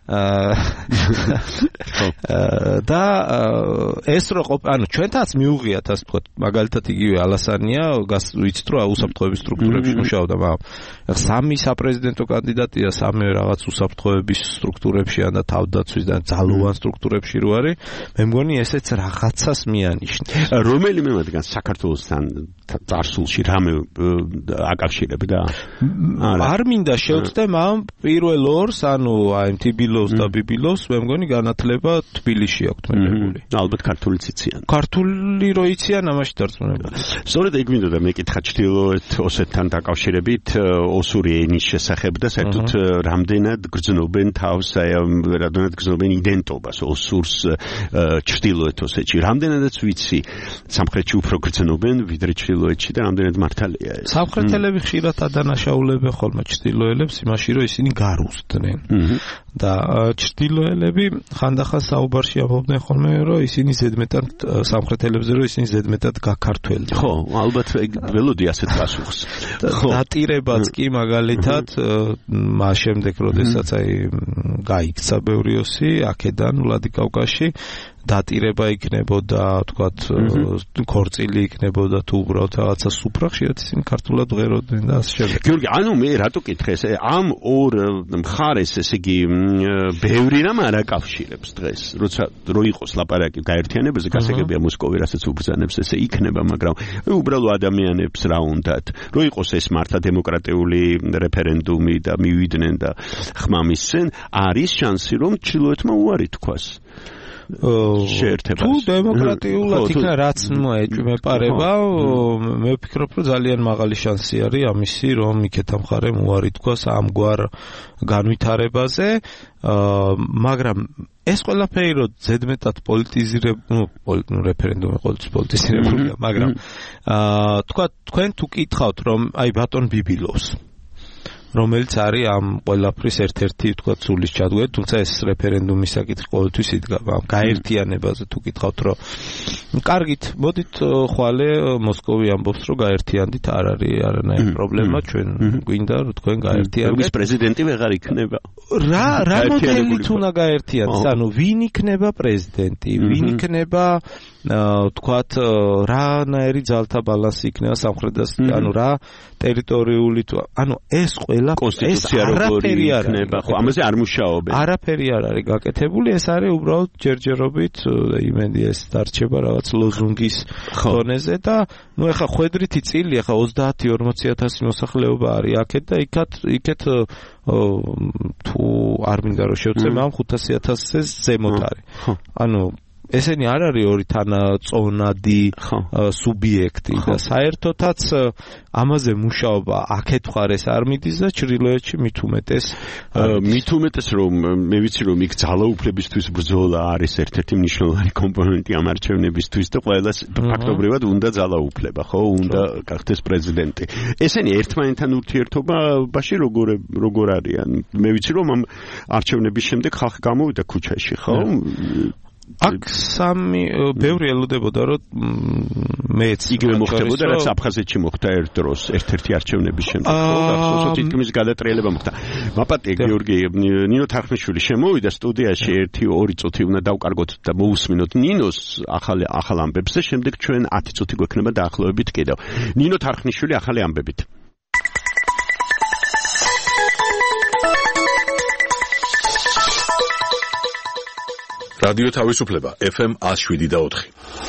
და ეს რო ანუ ჩვენთანაც მიუღიათ ასე ვთქვათ, მაგალითად იგივე ალასანია, ვიცით რომ უსაფრთხოების სტრუქტურებში მუშაობდა, მაგრამ სამი საპრეზიდენტო კანდიდატია, სამივე რაღაც უსაფრთხოების სტრუქტურებშია და თავდაცვის და ძალოვან სტრუქტურებში რო არის, მე მგონი ესეც რაღაცას მიანიშნებს. რომელიმე მათგან საქართველოსთან წარსულში რამე აკავშირებდა? არ მინდა შევწდე, მაგრამ პირველ ორს, ანუ აი თბილოს და ბიბილოს, მე მგონი განათლება თბილისში აქვთ მიღებული. ალბათ ქართულიც იციან. ქართული რო იციან, ამაში დარწმუნებული. სწორედ ეგ მინდოდა მეკითხა ჩრდილოეთ ოსეთთან დაკავშირებით ოსური ენის შესახებ და საერთოდ რამდენად გრძნობენ თავს, აი რამდენად გრძნობენ იდენტობას ოსურს ჩრდილოეთ ოსეთში. რამდენადაც ვიცი, სამხრეთში უფრო გრძნობენ ვიდრე ჩრდილოეთში და რამდენად მართალია ეს. სამხრეთელები ხშირად ადანაშაულებენ ხოლმე ჩრდილოელებს იმაში, რომ ისინი გარუსტნენ. და ჩრდილოელები ხანდახან საუბარში ამბობდნენ ხოლმე, რომ ისინი ზედმეტად სამხრეთელებზე, რომ ისინი ზედმეტად გაქართველდნენ. ხო, ალბათ ველოდი ასეთ პასუხს. დატირებაც კი მაგალითად მას შემდეგ, როდესაც აი გაიქცა ბევრი ოსი აქედან ვლადიკავკაზში დატირება იქნებოდა, თქვათ, ქორწილი იქნებოდა თუ უბრალოდ რაღაცა სუფრა, ხშირად ისინი ქართულად ვღეროდნენ და ასე შემდეგ. გიორგი, ანუ მე რატო კითხეს, ამ ორ მხარეს, ესე იგი, ბევრი რამ არ აკავშირებს დღეს, როცა რო იყოს ლაპარაკი გაერთიანებაზე, გასაგებია მოსკოვი რასაც უბრძანებს, ესე იქნება, მაგრამ უბრალო ადამიანებს რა უნდათ, რო იყოს ეს მართლა დემოკრატიული რეფერენდუმი და მივიდნენ და ხმა მისცენ, არის შანსი, რომ ჩრდილოეთმა უარი თქვას. თუ დემოკრატიულად იქნა რაც მოეჭვმეპარება, მე ვფიქრობ, რომ ძალიან მაღალი შანსი არის ამისი, რომ იქეთა მხარემ უარი თქვას ამგვარ განვითარებაზე, მაგრამ ეს ყველაფერი რომ ზედმეტად პოლიტიზირებული, ნუ რეფერენდუმი ყოველთვის პოლიტიზირებულია, მაგრამ თქვა თქვენ თუ კითხავთ, რომ აი ბატონ ბიბილოვს რომელიც არის ამ ყველაფრის ერთ-ერთი თქვა სულის ჩადგეთ, თუმცა ეს რეფერენდუმის საკითხი ყოველთვის იდგა, ამ გაერთიანებაზე თუ კითხავთ, რომ კარგით, მოდით ხვალე მოსკოვი ამბობს, რომ გაერთიანდით, არ არის არანაირი პრობლემა, ჩვენ გვინდა რომ თქვენ გაერთიანდეთ. რომის პრეზიდენტი ვეღარ იქნება. რა რა მოდელით უნდა გაერთიანდეთ? ანუ ვინ იქნება პრეზიდენტი, ვინ იქნება თქვათ რანაირი ძალთა ბალანსი იქნება სამხრეთას, ანუ რა ტერიტორიული თუ ანუ ეს ყველა კონსტიტუცია როგორი იქნება, ხო, ამაზე არ მუშაობენ. არაფერი არ არის გაკეთებული, ეს არის უბრალოდ ჯერჯერობით იმედი ეს დარჩება რაღაც ლოზუნგის დონეზე და ნუ ეხა ხვედრითი წილი, ეხა ოცდაათი ორმოცი ათასი მოსახლეობა არის აქეთ და იქათ იქეთ თუ არ მინდა რომ შევწევ, ამ ხუთასი ათასზე ზემოთ არის. ანუ ესენი არ არის ორი თანაწონადი სუბიექტი და საერთოდაც ამაზე მუშაობა აქეთ მხარეს არ მიდის და ჩრდილოეთში მით უმეტეს მით უმეტეს რომ მე ვიცი რომ იქ ძალაუფლებისთვის ბრძოლა არის ერთ-ერთი მნიშვნელოვანი კომპონენტი ამ არჩევნებისთვის და ყველას ფაქტობრივად უნდა ძალაუფლება, ხო, უნდა გახდეს პრეზიდენტი. ესენი ერთმანეთთან ურთიერთობაში როგორ როგორ არიან? მე ვიცი რომ ამ არჩევნების შემდეგ ხალხი გამოვიდა ქუჩაში, ხო? აქ სამი ბევრი ელოდებოდა რომ მეც იგივე მოხდებოდა რაც აფხაზეთში მოხდა ერთ დროს ერთ-ერთი არჩევნების შემდეგ ხო გახსოვთ თითქმის გადატრიალება მოხდა. მაპატია გიორგი, ნინო თარხნიშვილი შემოვიდა სტუდიაში ერთი ორი წუთი უნდა დავკარგოთ და მოусმინოთ ნინოს ახალი ახალ ამბებზე, შემდეგ ჩვენ ათი წუთი გვექნება დაახლოებით კიდევ. ნინო თარხნიშვილი ახალი ამბებით. რადიო თავისუფლება ეფ ემ ათს შვიდი და ოთხი.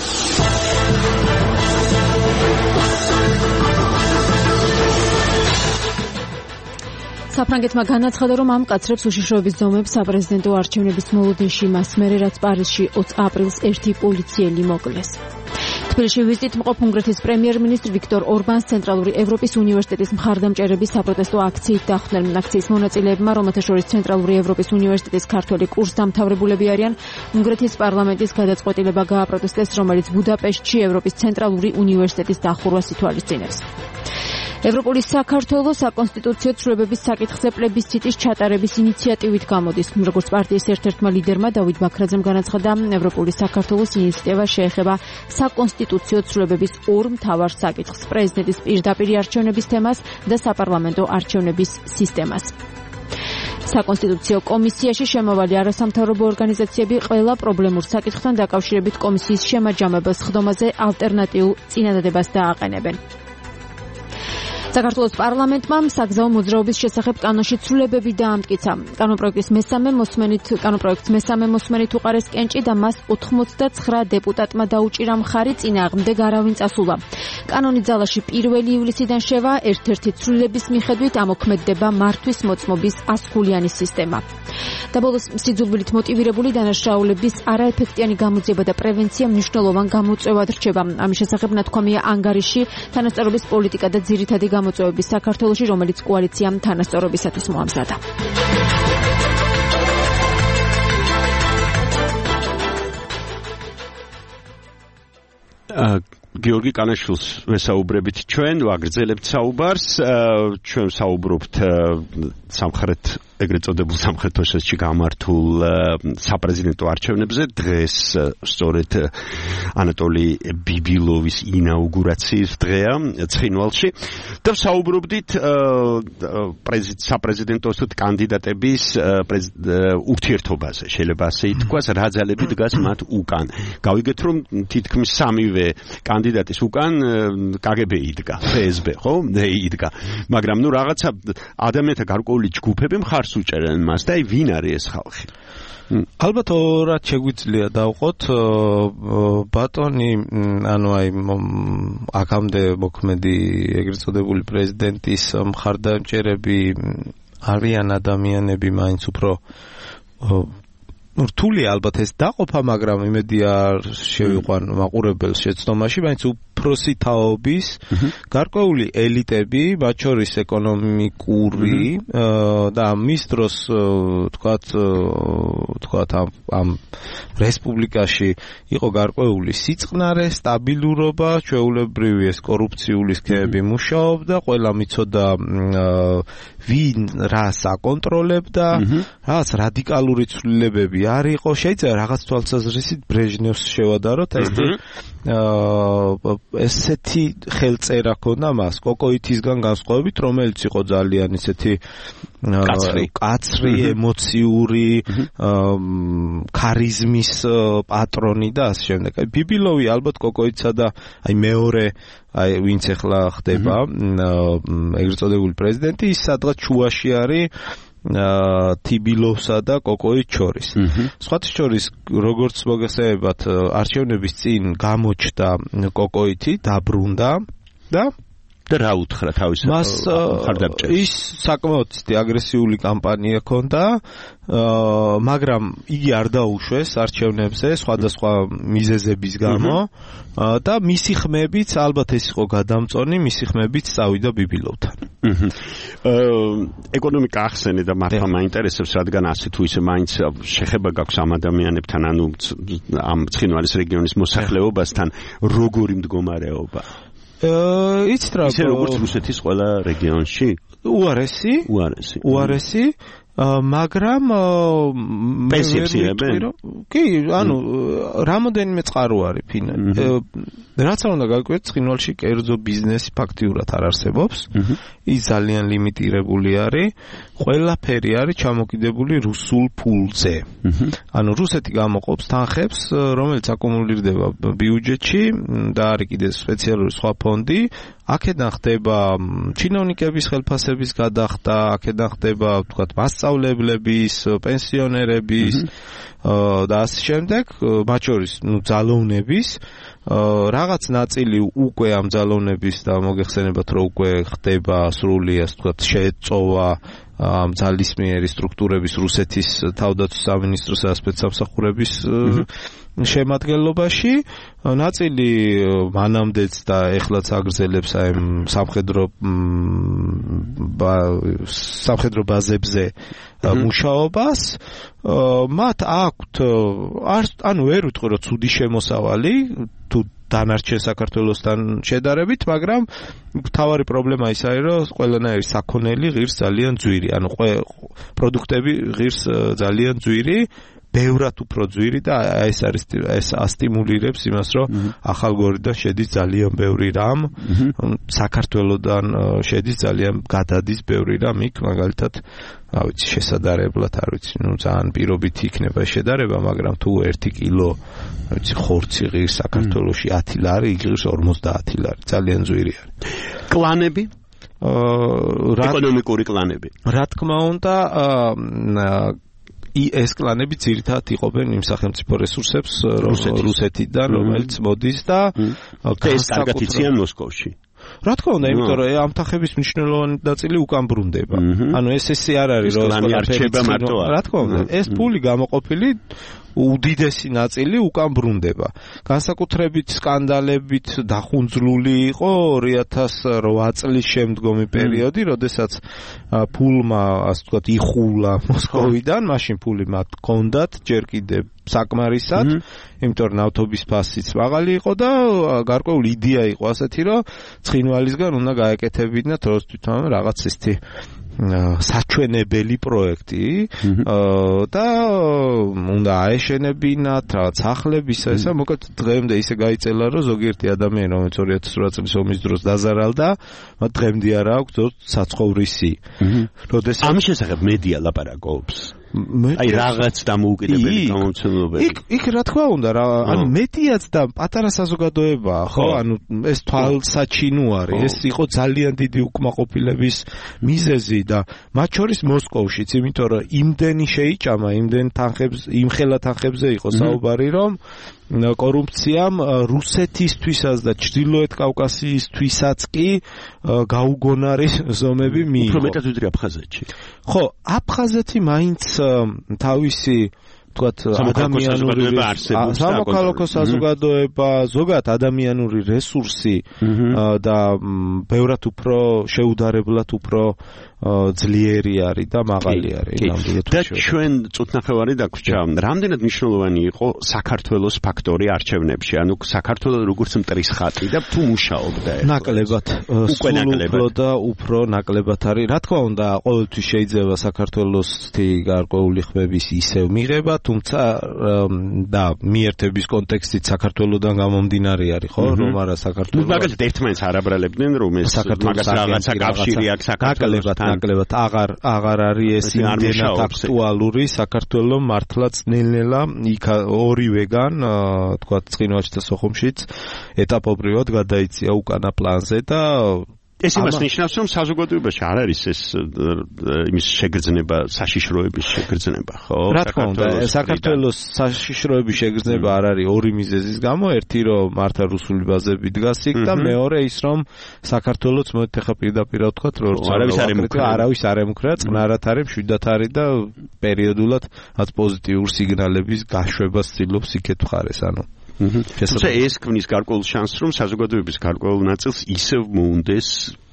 საფრანგეთმა განაცხადა, რომ ამ კაცრებს უშიშროების ზომებს საპრეზიდენტო არჩევნების მოლოდინში მას მერე რაც პარიზში ოცი აპრილს ერთი პოლიციელი მოკლეს. თბილისში ვიზიტით მყოფ უნგრეთის პრემიერ-მინისტრ ვიქტორ ორბანს ცენტრალური ევროპის უნივერსიტეტის მხარდამჭერების საპროტესტო აქციით დახვდნენ. აქციის მონაწილეებმა, რომელთა შორის ცენტრალური ევროპის უნივერსიტეტის ქართველი კურსდამთავრებულები არიან, უნგრეთის პარლამენტის გადაწყვეტილება გააპროტესტეს, რომელიც ბუდაპეშტში ევროპის ცენტრალური უნივერსიტეტის დახურვას ითვალისწინებს. ევროპული საქართველოს საკონსტიტუციო ცვლილებების საკითხზე პლებისციტის ჩატარების ინიციატივით გამოდის. როგორც პარტიის ერთ-ერთმა ლიდერმა დავით ბაქრაძემ განაცხადა, ევროპული საქართველოს ინიციატივა შეეხება საკონსტიტუციო ცვლილებების ორ მთავარ საკითხს: პრეზიდენტის პირდაპირი არჩევნების თემას და საპარლამენტო არჩევნების სისტემას. საკონსტიტუციო კომისიაში შემავალი არასამთავრობო ორგანიზაციები ყველა პრობლემურ საკითხთან დაკავშირებით კომისიის შემაჯამებელ სხდომაზე ალტერნატიულ წინადადებას დააყენებენ. საქართველოს პარლამენტმა საგზაო მოძრაობის შესახებ კანონში ცვლილებები დაამტკიცა. კანონპროექტის მესამე მოსმენით კანონპროექტს მესამე მოსმენით უყარეს კენჭი და მას ოთხმოცდაცხრა დეპუტატმა დაუჭირა მხარი, წინააღმდეგ არავინ წასულა. კანონი ძალაში პირველი ივლისიდან შევა, ერთ-ერთი ცვლილების მიხედვით ამოქმედდება მართვის მოწმობის ასქულიანი სისტემა. და ბოლოს სიძულვილით მოტივირებული დანაშაულების არაეფექტიანი გამოძიება და პრევენცია მნიშვნელოვან გამოწვევად რჩება. ამის შესახებ ნათქვამია ანგარიში თანასწორობის პოლიტიკა და ძირითადი გამოწვევების საქართველოში, რომელიც კოალიციამ თანასწორობისათვის მოამზადა. გიორგი კანაშვილს ვესაუბრებით ჩვენ, ვაგრძელებთ საუბარს, ჩვენ საუბრობთ სამხრეთ ეგრეთ წოდებულ სამხრეთ ოსეთში გამართულ საპრეზიდენტო არჩევნებზე. დღეს სწორედ ანატოლი ბიბილოვის ინაუგურაციის დღეა ცხინვალში და საუბრობდით საპრეზიდენტო კანდიდატების ურთიერთობაზე. შეიძლება ასე ითქვას, რა ძალები დგას მათ უკან. გავიგეთ, რომ თითქმის სამივე კანდიდატის უკან კაგები იდგა, ფე ეს ბე, ხო? იდგა. მაგრამ ნუ რაღაცა ადამიანთა გარკვეული ჯგუფები მხარს უჭერენ მას და აი ვინ არის ეს ხალხი? ალბათ ორად შეგვიძლია დავყოთ ბატონი, ანუ აი აქამდე მოქმედი ეგრეთ წოდებული პრეზიდენტის მხარდამჭერები არიან ადამიანები მაინც უფრო რთული ალბათ ეს დაყოფა, მაგრამ იმედი არ შევიყვან მაყურებელს შეცდომაში, მაინც უფროსი თაობის გარკვეული ელიტები, მათ შორის ეკონომიკური და მის დროს თქვათ თქვათ ამ რესპუბლიკაში იყო გარკვეული სიწყნარე, სტაბილურობა, ჩვეულებრივი ეს კორუფციული სქემები მუშაობდა, ყველა მიცოდა ვინ რას აკონტროლებდა, რაღაც რადიკალური ცვლილებები არ იყო. შეიძლება რაღაც თვალსაზრისით ბრეჟნევს შევადაროთ, ეს ესეთი ხელწერა ქონდა მას კოკოითისგან განსხვავებით, რომელიც იყო ძალიან ისეთი კაცრი, ემოციური, ქარიზმის პატრონი და ასე შემდეგ. ბიბილოვი ალბათ კოკოიცა და აი მეორე, აი ვინც ახლა ხდება ეგრეთ წოდებული პრეზიდენტი, ის სადღაც შუაში არის თიბილოვსა და კოკოით შორის. სხვათა შორის, როგორც მოგესწრებათ, არჩევნების წინ გამოჩნდა კოკოითი, დაბრუნდა და და რა უთხრა თავის მხარდამჭერს? ის საკმაოდ აგრესიული კამპანია ჰქონდა, მაგრამ იგი არ დაუშვეს არჩევნებზე სხვადასხვა მიზეზების გამო და მისი ხმებიც, ალბათ ეს იყო გადამწონი, მისი ხმებიც წავიდა ბიბილოვთან. ეკონომიკა ახსენე და მართლა მაინტერესებს, რადგან ასე თუ ისე მაინც შეხება გაქვს ამ ადამიანებთან, ანუ ამ ცხინვალის რეგიონის მოსახლეობასთან, როგორი მდგომარეობა? იცით რა, ისე როგორც რუსეთის ყველა რეგიონში? უარესი, უარესი. უარესი, მაგრამ პენსიებს იღებენ? კი, ანუ რამოდენიმე წყარო არის ფინანსი. რაც არ უნდა გაგვიყვეთ, ცხინვალში კერძო ბიზნესი ფაქტიურად არ არსებობს. ის ძალიან ლიმიტირებული არის. ყველაფერი არის ჩამოკიდებული რუსულ ფულზე. ანუ რუსეთი გამოყოფს თანხებს, რომელიც აკუმულირდება ბიუჯეტში და არის კიდე სპეციალური სხვა ფონდი. აქედან ხდება ჩინოვნიკების ხელფასების გადახდა, აქედან ხდება, ვთქვათ, მასწავლებლების, პენსიონერების და ასე შემდეგ, მათ შორის, ნუ ძალოვნების, რაღაც ნაწილი უკვე ამ ძალოვნების და მოგეხსენებათ, რომ უკვე ხდება სრული, ასე ვთქვათ, შეწოვა ამ ძალისმიერი სტრუქტურების რუსეთის თავდაცვის სამინისტროსა და სპეცსამსახურების შემადგენლობაში, ნაწილი მანამდეც და ეხლაც აგრძელებს აი სამხედრო სამხედრო ბაზებზე მუშაობას. მათ აქვთ ანუ ვერ ვიტყვი რომ ცუდი შემოსავალი თუ დანარჩენ საქართველოსთან შედარებით, მაგრამ მთავარი პრობლემა ისაა, რომ ყველანაირი საქონელი ღირს ძალიან ძვირი, ანუ პროდუქტები ღირს ძალიან ძვირი, ბევრად უფრო ძვირი და ეს არის ეს ასტიმულირებს იმას, რომ ახალ გორიდან შედის ძალიან ბევრი რამ, საქართველოსთან შედის ძალიან გადადის ბევრი რამ იქ, მაგალითად, რა ვიცი, შესაძარებლად, არ ვიცი, ნუ ძალიან პირობითი იქნება შედარება, მაგრამ თუ ერთი კილო, რა ვიცი, ხორცი ღირს საქართველოში ათი ლარი, იქ ღირს ორმოცდაათი ლარი, ძალიან ძვირი არის. კლანები? ეკონომიკური კლანები. რა თქმა უნდა, ეს კლანები ძირითადად იყოფენ იმ სახელმწიფო რესურსებს რუსეთიდან, რომელიც მოდის და ეს კარგად იციან მოსკოვში. რა თქმა უნდა, იმიტომ რომ ამთახების მნიშვნელოვანი ნაწილი უკან ბრუნდება. ანუ ეს ესე არ არის, რომ რა თქმა უნდა, ეს ფული გამოყოფილი უდიდესი ნაწილი უკან ბრუნდება. განსაკუთრებით სკანდალებით დახუნძლული იყო ორი ათას რვა წლის შემდგომი პერიოდი, როდესაც ფულმა, ასე ვთქვათ, იხულა მოსკოვიდან, მაშინ ფული მათ ჰქონდათ ჯერ კიდევ საკმარისად, იმიტომ რომ ნავთობის ფასიც მაღალი იყო და გარკვეული იდეა იყო ასეთი, რომ ცხინვალისგან უნდა გაეკეთებინათ როს თვითონ რაღაც ისეთი საჩვენებელი პროექტი და უნდა აეშენებინათ რაღაც სახლები ისე, მოკლედ დღემდე ისე გაიწელა, რომ ზოგიერთი ადამიანი, რომელიც ორი ათას რვა წლის ომის დროს დაზარალდა, მათ დღემდე არ აქვს საცხოვრისი. როდესაც ამის შესახებ მედია ლაპარაკობს. აი რაღაც დამოუკიდებელი გამომცემლობები. იქ იქ რა თქმა უნდა, რა, ანუ მედიაც და პატარა საზოგადოებაა, ხო? ანუ ეს თვალსაჩინო არის. ეს იყო ძალიან დიდი უკმაყოფილების მიზეზი და მათ შორის მოსკოვშიც, იმიტომ რომ იმდენი შეიჭამა, იმდენ თანხებს, იმხელა თანხებზე იყო საუბარი, რომ კორუფციამ რუსეთისთვისაც და ჩრდილოეთ კავკასიისთვისაც კი გაუგონარი ზომები მიიღო. უფრო მეტად ვიდრე აფხაზეთში. ხო, აფხაზეთი მაინც თავისი თქვათ ადამიანური სამოქალაქო საზოგადოება, ზოგადად ადამიანური რესურსი და ბევრად უფრო შეუდარებლად უფრო ძლიერი არის და მაღალი არის ნამდვილად. და ჩვენ წუთნახევარი დაგვრჩა. რამდენად მნიშვნელოვანი იყო საქართველოს ფაქტორი არჩევნებში, ანუ საქართველოს როგორც მტრის ხატი და თუ მუშაობდა? ნაკლებად, სულ და უფრო ნაკლებად არის. რა თქმა უნდა, ყოველთვის შეიძლება საქართველოსთი გარკვეული ხმების ისევ მიღება, თუმცა და მიერთების კონტექსტით საქართველოსთან გამომდინარე არის, ხო, რომ არა საქართველოს. მაგალითად ერთმანეთს არ აბრალებდნენ, რომ ეს მაგას რაღაცა კავშირი აქვს საქართველოსთან. ნაკლებად აღარ აღარ არის ეს იმდენად აქტუალური საქართველოს მართლაც ნელ-ნელა იქ ორივეგან თქვათ ცხინვალში და სოხუმშიც ეტაპობრივად გადაიწია უკანა პლანზე და ეს იმას ნიშნავს, რომ საზოგადოებაში არ არის ეს იმის შეგრძნება, საშიშროების შეგრძნება, ხო? რა თქმა უნდა, საქართველოს საშიშროების შეგრძნება არ არის ორი მიზეზის გამო, ერთი რომ მართა რუსული ბაზები დგას იქ და მეორე ის რომ საქართველოს მოდი ხა პირდაპირ ვთქვათ, რომ არავის არ ემუქრება, არავის არ ემუქრება, წყნარად არის, მშვიდად არის და პერიოდულად რაც პოზიტიურ სიგნალების გაშვებას ცდილობს იქეთ მხარეს, ანუ თუმცა ეს ქმნის გარკვეულ შანსს, რომ საზოგადოების გარკვეულ ნაწილს ისევ მოუნდეს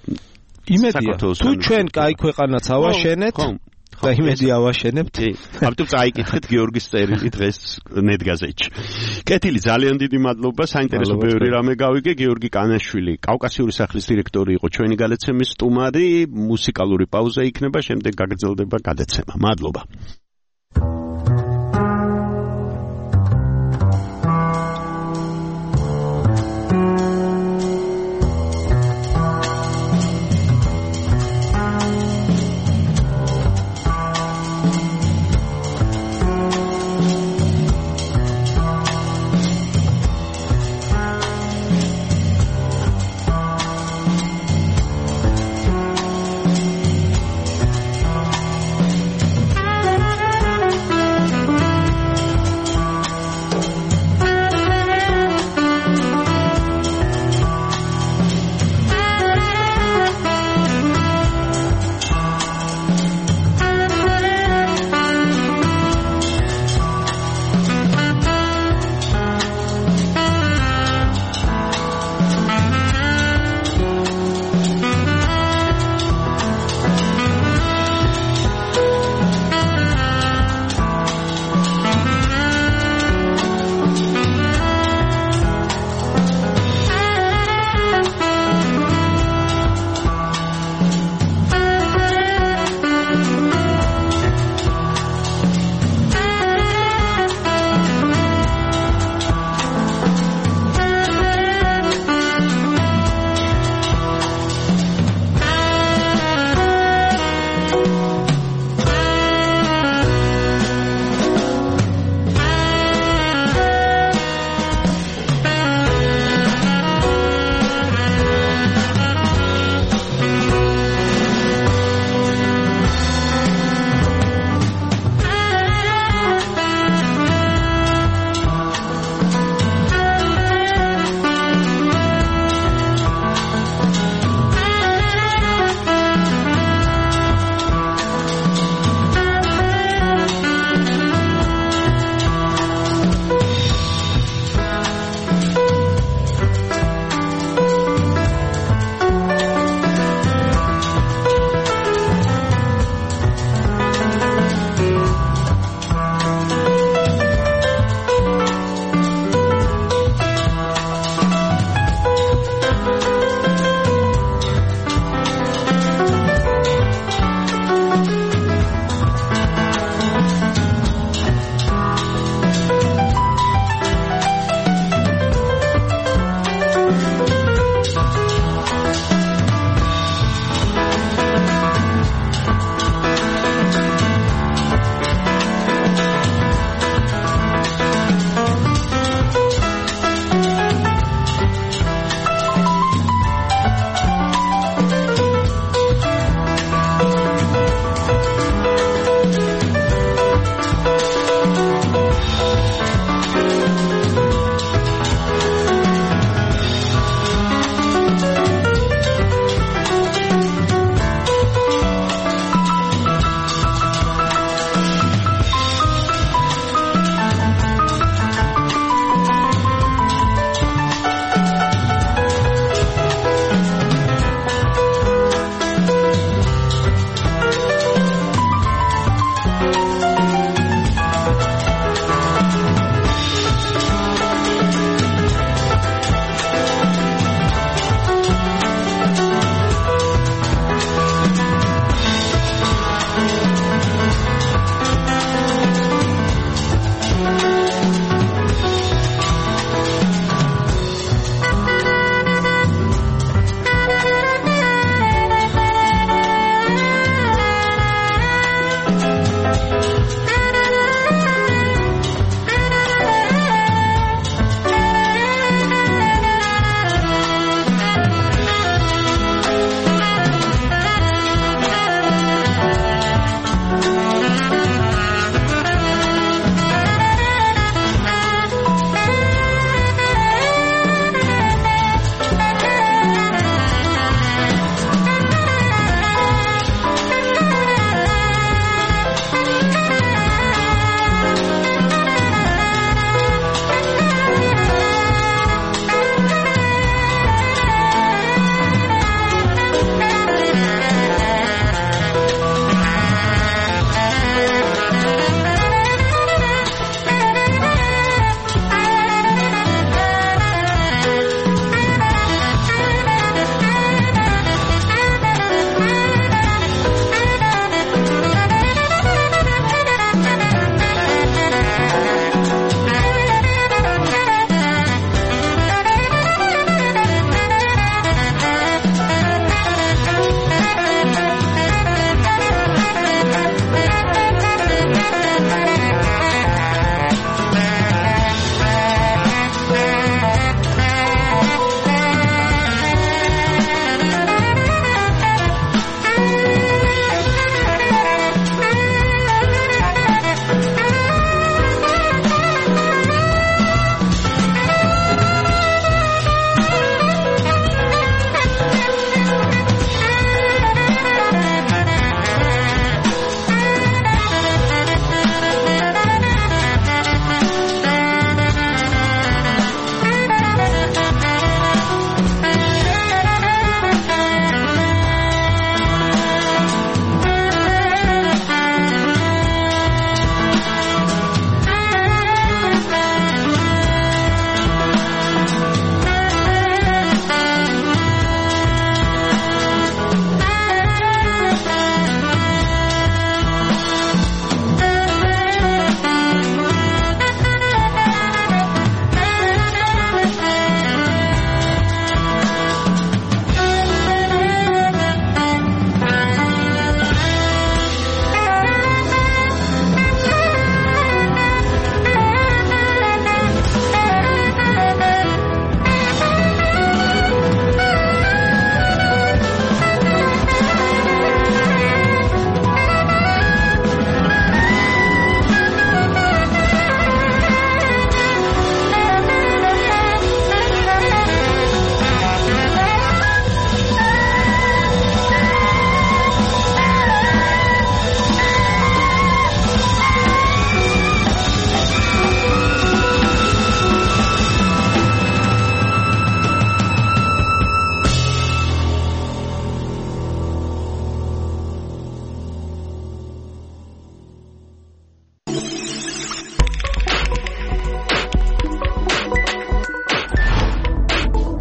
იმედია, თუ ჩვენ კაი ქვეყანაც ავაშენეთ და იმედი ავაშენებთ. ამიტომ წაიკითხეთ გიორგის წერილი დღეს ნეტგაზეთში. კეთილი, ძალიან დიდი მადლობა, საინტერესო ბევრი რამე გავიგე. გიორგი კანაშვილი, კავკასიური სახლის დირექტორი იყო ჩვენი გადაცემის სტუმარი. მუსიკალური პაუზა იქნება, შემდეგ გაგრძელდება გადაცემა. მადლობა.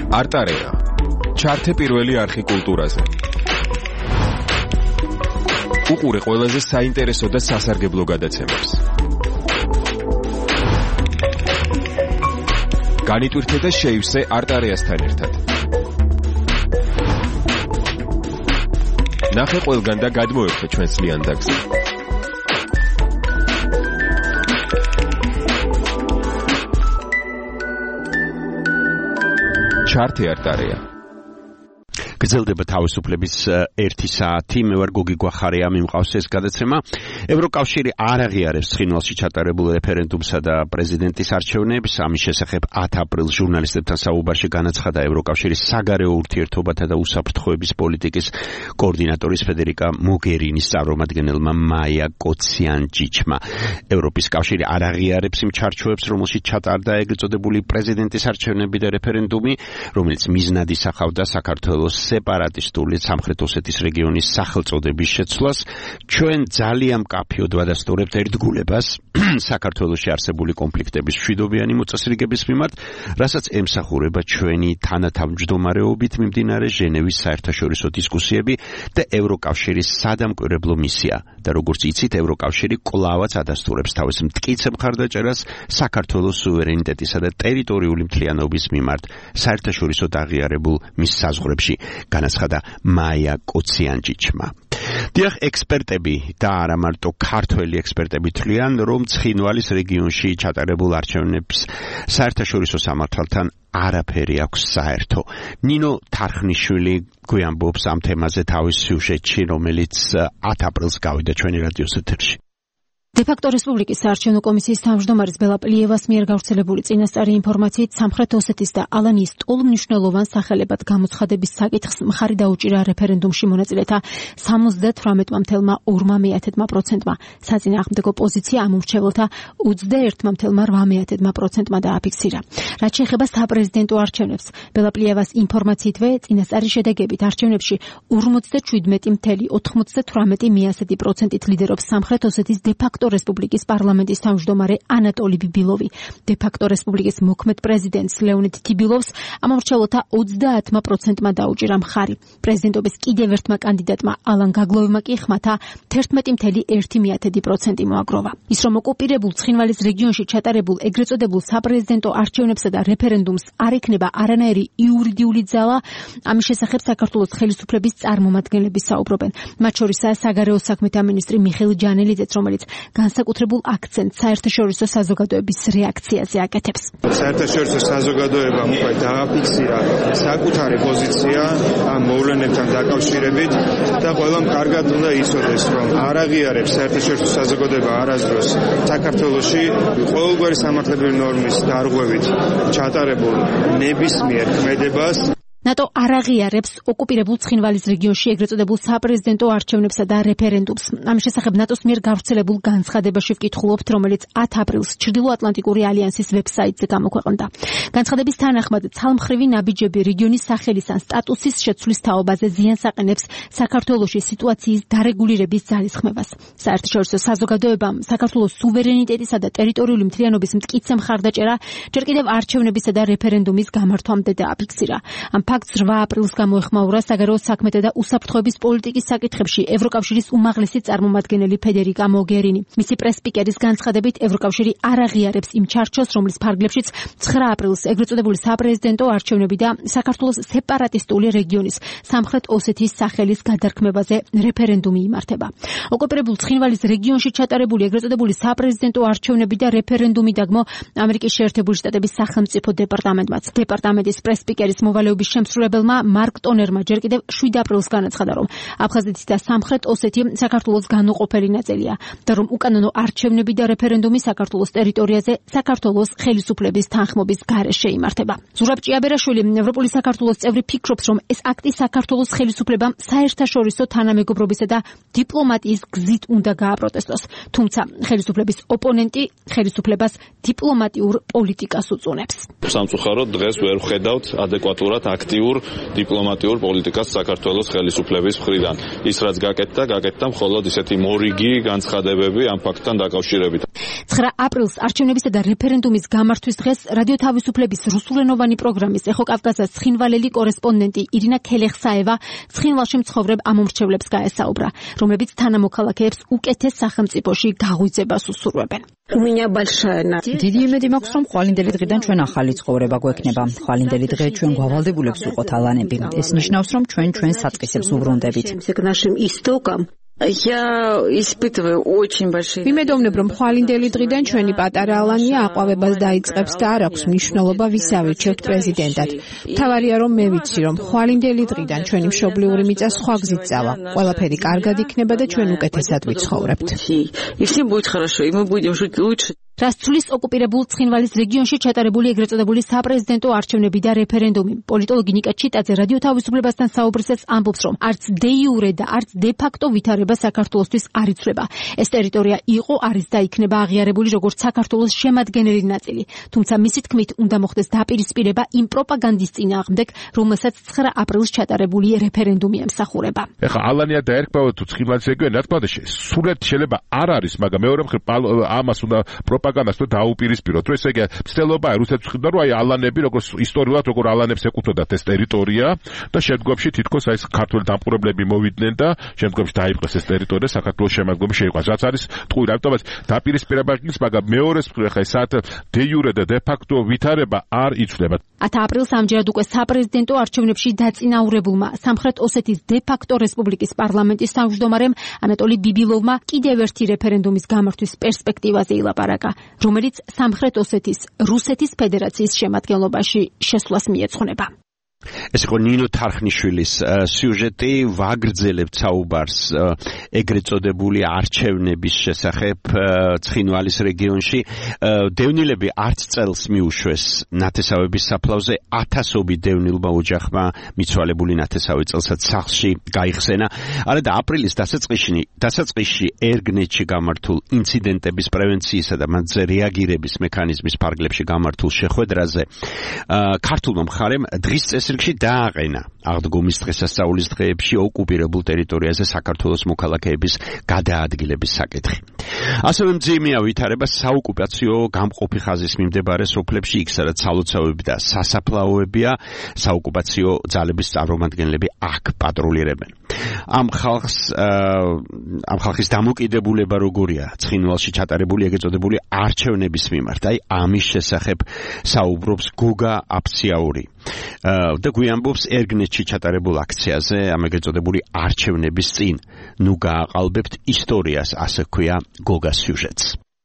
არტარეა. ჩართე პირველი არხი კულტურაზე. უყურე ყველაზე საინტერესო და სასარგებლო გადაცემებს. განიტვირთე და შეივსე არტარეასთან ერთად. ნახე ყველგან და გადმოერთე ჩვენს ლიანდაგზე. ჩართე არტარეა. გრძელდება თავისუფლების ერთი საათი. მე ვარ გოგი გვახარია, მიმყავს ეს გადაცემა. ევროკავშირი არ აღიარებს ცხინვალში ჩატარებულ რეფერენდუმსა და პრეზიდენტის არჩევნებს. ამის შესახებ ათი აპრილს ჟურნალისტებთან საუბარში განაცხადა ევროკავშირის საგარეო ურთიერთობათა და უსაფრთხოების პოლიტიკის კოორდინატორის ფედერიკა მოგერინის წარმომადგენელმა მაია კოციანჯიჩმა. ევროპის კავშირი არ აღიარებს იმ ჩარჩოებს, რომელშიც ჩატარდა ეგრეთ წოდებული პრეზიდენტის არჩევნები და რეფერენდუმი, რომელიც მიზნად ისახავდა საქართველოს სეპარატისტული სამხრეთ ოსეთის რეგიონის სახელწოდების შეცვლას. ჩვენ ძალიან მკაფიოდ ვადასტურებთ ერთგულებას საქართველოში არსებული კონფლიქტების მშვიდობიანი მოწესრიგების მიმართ, რასაც ემსახურება ჩვენი თანათავმჯდომარეობით მიმდინარე ჟენევის საერთაშორისო დისკუსიები და ევროკავშირის სადამკვირვებლო მისია. და როგორც იცით, ევროკავშირი კვლავაც ადასტურებს თავის მტკიცე მხარდაჭერას საქართველოს სუვერენიტეტისა და ტერიტორიული მთლიანობის მიმართ საერთაშორისო აღიარებულ მის საზღვრებში, განაცხადა მაია კოციანჯიჩმა. დიახ, ექსპერტები და არა მარტო ქართველი ექსპერტები თვლიან, რომ ცხინვალის რეგიონში ჩატარებულ არჩევნებს საერთაშორისო სამართალთან არაფერი აქვს საერთო. ნინო თარხნიშვილი გვიამბობს ამ თემაზე თავის სიუჟეტში, რომელიც ათი აპრილს გავიდა ჩვენი რადიოს ეთერში. დე-ფაქტო რესპუბლიკის საარჩევნო კომისიის თავმჯდომარის ბელა პლიევას მიერ გავრცელებული წინასწარი ინფორმაციით სამხრეთ ოსეთის და ალანიის ტოლმნიშვნელოვან სახელებად გამოცხადების საკითხს მხარი დაუჭირა რეფერენდუმში მონაწილეთა სამოცდათვრამეტ целых ორი პროცენტმა. საწინააღმდეგო პოზიცია ამ მრჩეველთა ოცდაერთი целых ორმოცდაოთხ პროცენტმა დააფიქსირა. რაც შეეხება საპრეზიდენტო არჩევნებს, ბელა პლიევას ინფორმაციითვე წინასწარი შედეგებით არჩევნებში ორმოცდაშვიდმეტი целых ოთხმოცდათვრამეტი პროცენტით ლიდერობს სამხრეთ ოსეთის დე-ფაქტო რესპუბლიკის პარლამენტის თავმჯდომარე ანატოლი ბიბილოვი. დე-ფაქტო რესპუბლიკის მოქმედ პრეზიდენტს ლეონიდ თიბილოვს ამ მრჩეველთა ოცდაათი პროცენტმა დაუჭირა მხარი. პრეზიდენტობის კიდევ ერთმა კანდიდატმა ალან გაგლოვმა კი ხმათა თერთმეტი целых ერთი პროცენტი მოაგროვა. ის რომ ოკუპირებულ ცხინვალის რეგიონში ჩატარებულ ეგრეთ წოდებულ საპრეზიდენტო არჩევნებსა და რეფერენდუმს არ ექნება არანაირი იურიდიული ძალა, ამის შესახებ საქართველოს ხელისუფლების წარმომადგენლები საუბრობენ. მათ შორისაა საგარეო საქმეთა მინისტრი მიხეილ ჯანელიძეც, რომელიც განსაკუთრებულ აქცენტს საერთაშორისო საზოგადოების რეაქციაზე აკეთებს. საერთაშორისო საზოგადოებამ უკვე დააფიქსირა საკუთარი პოზიცია ამ მოვლენებთან დაკავშირებით და ყველამ კარგად უნდა იცოდეს, რომ არ აღიარებს საერთაშორისო საზოგადოება არასდროს საქართველოში ყოველგვარი სამართლებრივი ნორმის დარღვევით ჩატარებულ ნებისმიერ ქმედებას. ნატო არ აღიარებს ოკუპირებულ ცხინვალის რეგიონში ეგრეთ წოდებულ საპრეზიდენტო არჩევნებსა და რეფერენდუმს. ამის შესახებ ნატოს მიერ გავრცელებულ განცხადებაში ვკითხულობთ, რომელიც ათი აპრილს ჩრდილოატლანტიკური ალიანსის ვებსაიტზე გამოქვეყნდა. განცხადების თანახმად, ცალმხრივი ნაბიჯები რეგიონის სახელის ან სტატუსის შეცვლის თაობაზე ზიანს აყენებს საქართველოში სიტუაციის დარეგულირების ძალისხმევას. საერთაშორისო საზოგადოებამ საქართველოს სუვერენიტეტისა და ტერიტორიული მთლიანობის მტკიცე მხარდაჭერა ჯერ კიდევ არჩევნებისა და რეფერენდუმის გამართვამდე დააფიქსირა. ამ ფაქტს რვა აპრილს გამოეხმაურა საგარეო საქმეთა და უსაფრთხოების პოლიტიკის საკითხებში ევროკავშირის უმაღლესი წარმომადგენელი ფედერიკა მოგერინი. მისი პრეს-სპიკერის განცხადებით, ევროკავშირი არ აღიარებს იმ ჩარჩოს, რომლის ფარგლებშიც ცხრა აპრილს ეგრეთ წოდებული საპრეზიდენტო არჩევნები და საქართველოს სეპარატისტული რეგიონის სამხრეთ ოსეთის სახელის გადარქმევაზე რეფერენდუმი იმართება. ოკუპირებულ ცხინვალის რეგიონში ჩატარებული ეგრეთ წოდებული საპრეზიდენტო არჩევნები და რეფერენდუმი დაგმო ამერიკის შეერთებული შტატების სახელმწიფო დეპარტამენტმაც. დეპარტამენტის პრეს-სპიკერის მოვალეობის შემსრულებელმა მარკ ტონერმა ჯერ კიდევ შვიდ აპრილს განაცხადა, რომ აფხაზეთი და სამხრეთ ოსეთი საქართველოს განუყოფელი ნაწილია და რომ უკანონო არჩევნები და რეფერენდუმი საქართველოს ტერიტორიაზე საქართველოს ხელისუფლების თანხმობის გარეშე იმართება. ზურაბ ჭიაბერაშვილი, ევროპული საქართველოს წევრი, ფიქრობს, რომ ეს აქტი საქართველოს ხელისუფლებამ საერთაშორისო თანამეგობრობისა და დიპლომატიის გზით უნდა გააპროტესტოს, თუმცა ხელისუფლების ოპონენტი ხელისუფლებას დიპლომატიურ პოლიტიკას უწუნებს. სამწუხაროდ დღეს ვერ ვხედავთ ადეკვატურად აქტ აქტიურ დიპლომატიურ პოლიტიკას საქართველოს ხელისუფლების მხრიდან. ის რაც გაკეთდა, გაკეთდა მხოლოდ ისეთი მორიგი განცხადებები ამ ფაქტთან დაკავშირებით. ცხრა აპრილს არჩევნებისა და რეფერენდუმის გამართვის დღეს რადიო თავისუფლების რუსულენოვანი პროგრამის ეხო-კავკასიის ცხინვალელი კორესპონდენტი ირინა ქელეხსაევა ცხინვალში მცხოვრებ ამომრჩევლებს გაესაუბრა, რომლებიც თანამოქალაქეებს უკეთეს სახელმწიფოში გაღვიძებას უსურვებენ. დიდი იმედი მაქვს, რომ ხვალინდელი დღიდან ჩვენ ახალი ცხოვრება გვექნება. ხვალინდელი დღე ჩვენ გვალდებულებს ვიყოთ ალანები. ეს ნიშნავს, რომ ჩვენ ჩვენ საწყისებს უბრუნდებით. ვიმედოვნებ, რომ ხვალინდელი დღიდან ჩვენი პატარა ალანია აყვავებას დაიწყებს და არ აქვს მნიშვნელობა ვის ავირჩევთ პრეზიდენტად. მთავარია, რომ მე ვიცი, რომ ხვალინდელი დღიდან ჩვენი მშობლიური მიწა სხვა გზით წავა. ყველაფერი კარგად იქნება და ჩვენ უკეთესად ვიცხოვრებთ. რაც ცulis ოკუპირებულ ცხინვალის რეგიონში ჩატარებული ეგრეთ წოდებული საპრეზიდენტო არჩევნები და რეფერენდუმი. პოლიტოლოგი ნიკა ჩიტაძე რადიო თავისუფლებასთან საუბრისას ამბობს, რომ არც დე იურე და არც დე ფაქტო ვითარება საქართველოსთვის არ იცვლება. ეს ტერიტორია იყო, არის და იქნება აღიარებული როგორც საქართველოს შემადგენელი ნაწილი. თუმცა მისი თქმით უნდა მოხდეს დაპირისპირება იმ პროპაგანდის წინააღმდეგ, რომელსაც ცხრა აპრილს ჩატარებული რეფერენდუმი ემსახურება. ეხლა ალანია დაერქვა თუ ცხინვალის რეგიონი, რა თქმა უნდა, სულეთ შეიძლება არ არის, მაგრამ მეორე მხრივ ამას უნდა პროპაგანდას თუ დაუპირისპიროთ, რომ ესე იგი მცდელობა რუსეთს ხედავდა, რომ აი ალანები როგორც ისტორიულად როგორ ალანებს ეკუთვნოდათ ეს ტერიტორია და შემდგომში თითქოს აი ქართველი დამპყრობლები მოვიდნენ და შემდგომში დაიპყრეს ეს ტერიტორია საქართველოს შემადგენლობაში შეიყვანს. რაც არის ტყუილ ამიტომაც დაპირისპირება ის, მაგრამ მეორეს მხრივ ხა ესათ დე იურე და დე ფაქტო ვითარება არ იცვლება. ათი აპრილს ამჯერად უკვე საპრეზიდენტო არჩევნებში დაწინაურებულმა სამხრეთ ოსეთის დე ფაქტო რესპუბლიკის პარლამენტის თავმჯდომარემ ანატოლი ბიბილოვმა კიდევ ერთი რეფერენდუმის გამართვის პერსპექტივაზე ილაპარაკა, რომელიც სამხრეთ ოსეთის რუსეთის ფედერაციის შემადგენლობაში შესვლას მიეძღვნება. ეს იყო ნინო თარხნიშვილის სიუჟეტი, ვაგრძელებთ საუბარს ეგრეთ წოდებული არჩევნების შესახებ ცხინვალის რეგიონში. დევნილები არც წელს მიუშვეს ნათესავების საფლავზე, ათასობით დევნილმა ოჯახმა მიცვალებული ნათესავი წელსაც სახლში გაიხსენა. არა და აპრილის დასაწყისში დასაწყისში ერგნეთში გამართულ ინციდენტების პრევენციისა და მათზე რეაგირების მექანიზმის ფარგლებში გამართულ შეხვედრაზე ქართულმა მხარემ დღის წესრიგში დააყენა აღდგომის დღესასწაულის დღეებში ოკუპირებულ ტერიტორიაზე საქართველოს მოქალაქეების გადაადგილების საკითხი. ასევე მძიმეა ვითარება საოკუპაციო გამყოფი ხაზის მიმდებარე სოფლებში, იქ სადაც სალოცავები და სასაფლაოებია, საოკუპაციო ძალების წარმომადგენლები აქ პატრულირებენ. ამ ხალხს ამ ხალხის დამოკიდებულება როგორია ცხინვალში ჩატარებული ეგრეთ წოდებული არჩევნების მიმართ. აი ამის შესახებ საუბრობს გოგა აფციაური და გვიამბობს ერგნეთში ჩატარებულ აქციაზე ამ ეგრეთ წოდებული არჩევნების წინ. ნუ გააყალბებთ ისტორიას, ასე ქვია გოგას სიუჟეტს.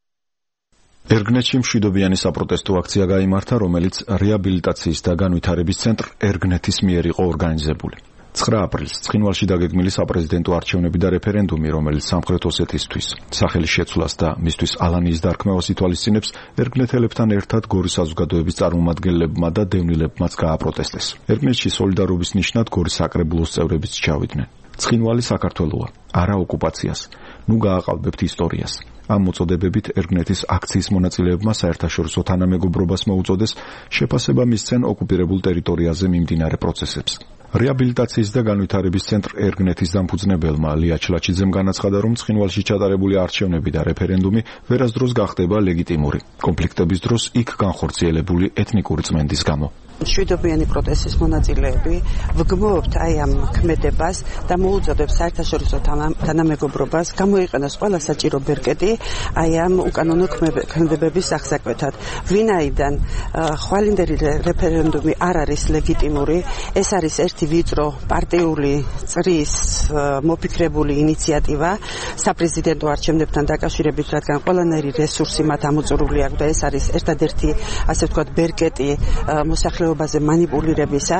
ერგნეთში მშვიდობიანი საპროტესტო აქცია გაიმართა, რომელიც რეაბილიტაციის და განვითარების ცენტრ ერგნეთის მიერ იყო ორგანიზებული. ცხრა აპრილს ცხინვალში დაგეგმილი საპრეზიდენტო არჩევნები და რეფერენდუმი, რომელიც სამხრეთ ოსეთისთვის სახელის შეცვლას და მისთვის ალანიის დარქმევას ითვალისწინებს, ერგნეთელებთან ერთად გორის საზოგადოების წარმომადგენლებმა და დევნილებმაც გააპროტესტეს. ერგნეთში სოლიდარობის ნიშნად გორის საკრებულოს წევრებიც ჩავიდნენ. ცხინვალი საქართველოა, არა ოკუპაციას. ნუ გააყალბებთ ისტორიას. ამ მოწოდებებით ერგნეთის აქციის მონაწილეებმა საერთაშორისო თანამეგობრობას მოუწოდეს შეფასება მისცენ ოკუპირებულ ტერიტორიაზე მიმდინარე პროცესებს. რეაბილიტაციის და განვითარების ცენტრ ერგნეთის დამფუძნებელმა ლია ჩლაჩიძემ განაცხადა, რომ ცხინვალში ჩატარებული არჩევნები და რეფერენდუმი ვერასდროს გახდება ლეგიტიმური, კონფლიქტების დროს იქ განხორციელებული ეთნიკური წმენდის გამო. მშვიდობიანი პროტესტის მონაწილეები ვგმობთ აი ამ ქმედებას და მოუწოდებს საერთაშორისო თანამეგობრობას გამოიყენოს ყველა საჭირო ბერკეტი აი ამ უკანონო ქმედებების აღსაკვეთად. ვინაიდან ხვალინდელი რეფერენდუმი არ არის ლეგიტიმური, ეს არის ერთი ვიწრო პარტიული წრის მოფიქრებული ინიციატივა საპრეზიდენტო არჩევნებთან დაკავშირებით, რადგან ყველანაირი რესურსი მათ ამოწურული აქვს და ეს არის ერთადერთი, ასე ვთქვათ, ბერკეტი მოსახლეობაზე манипулირებისა.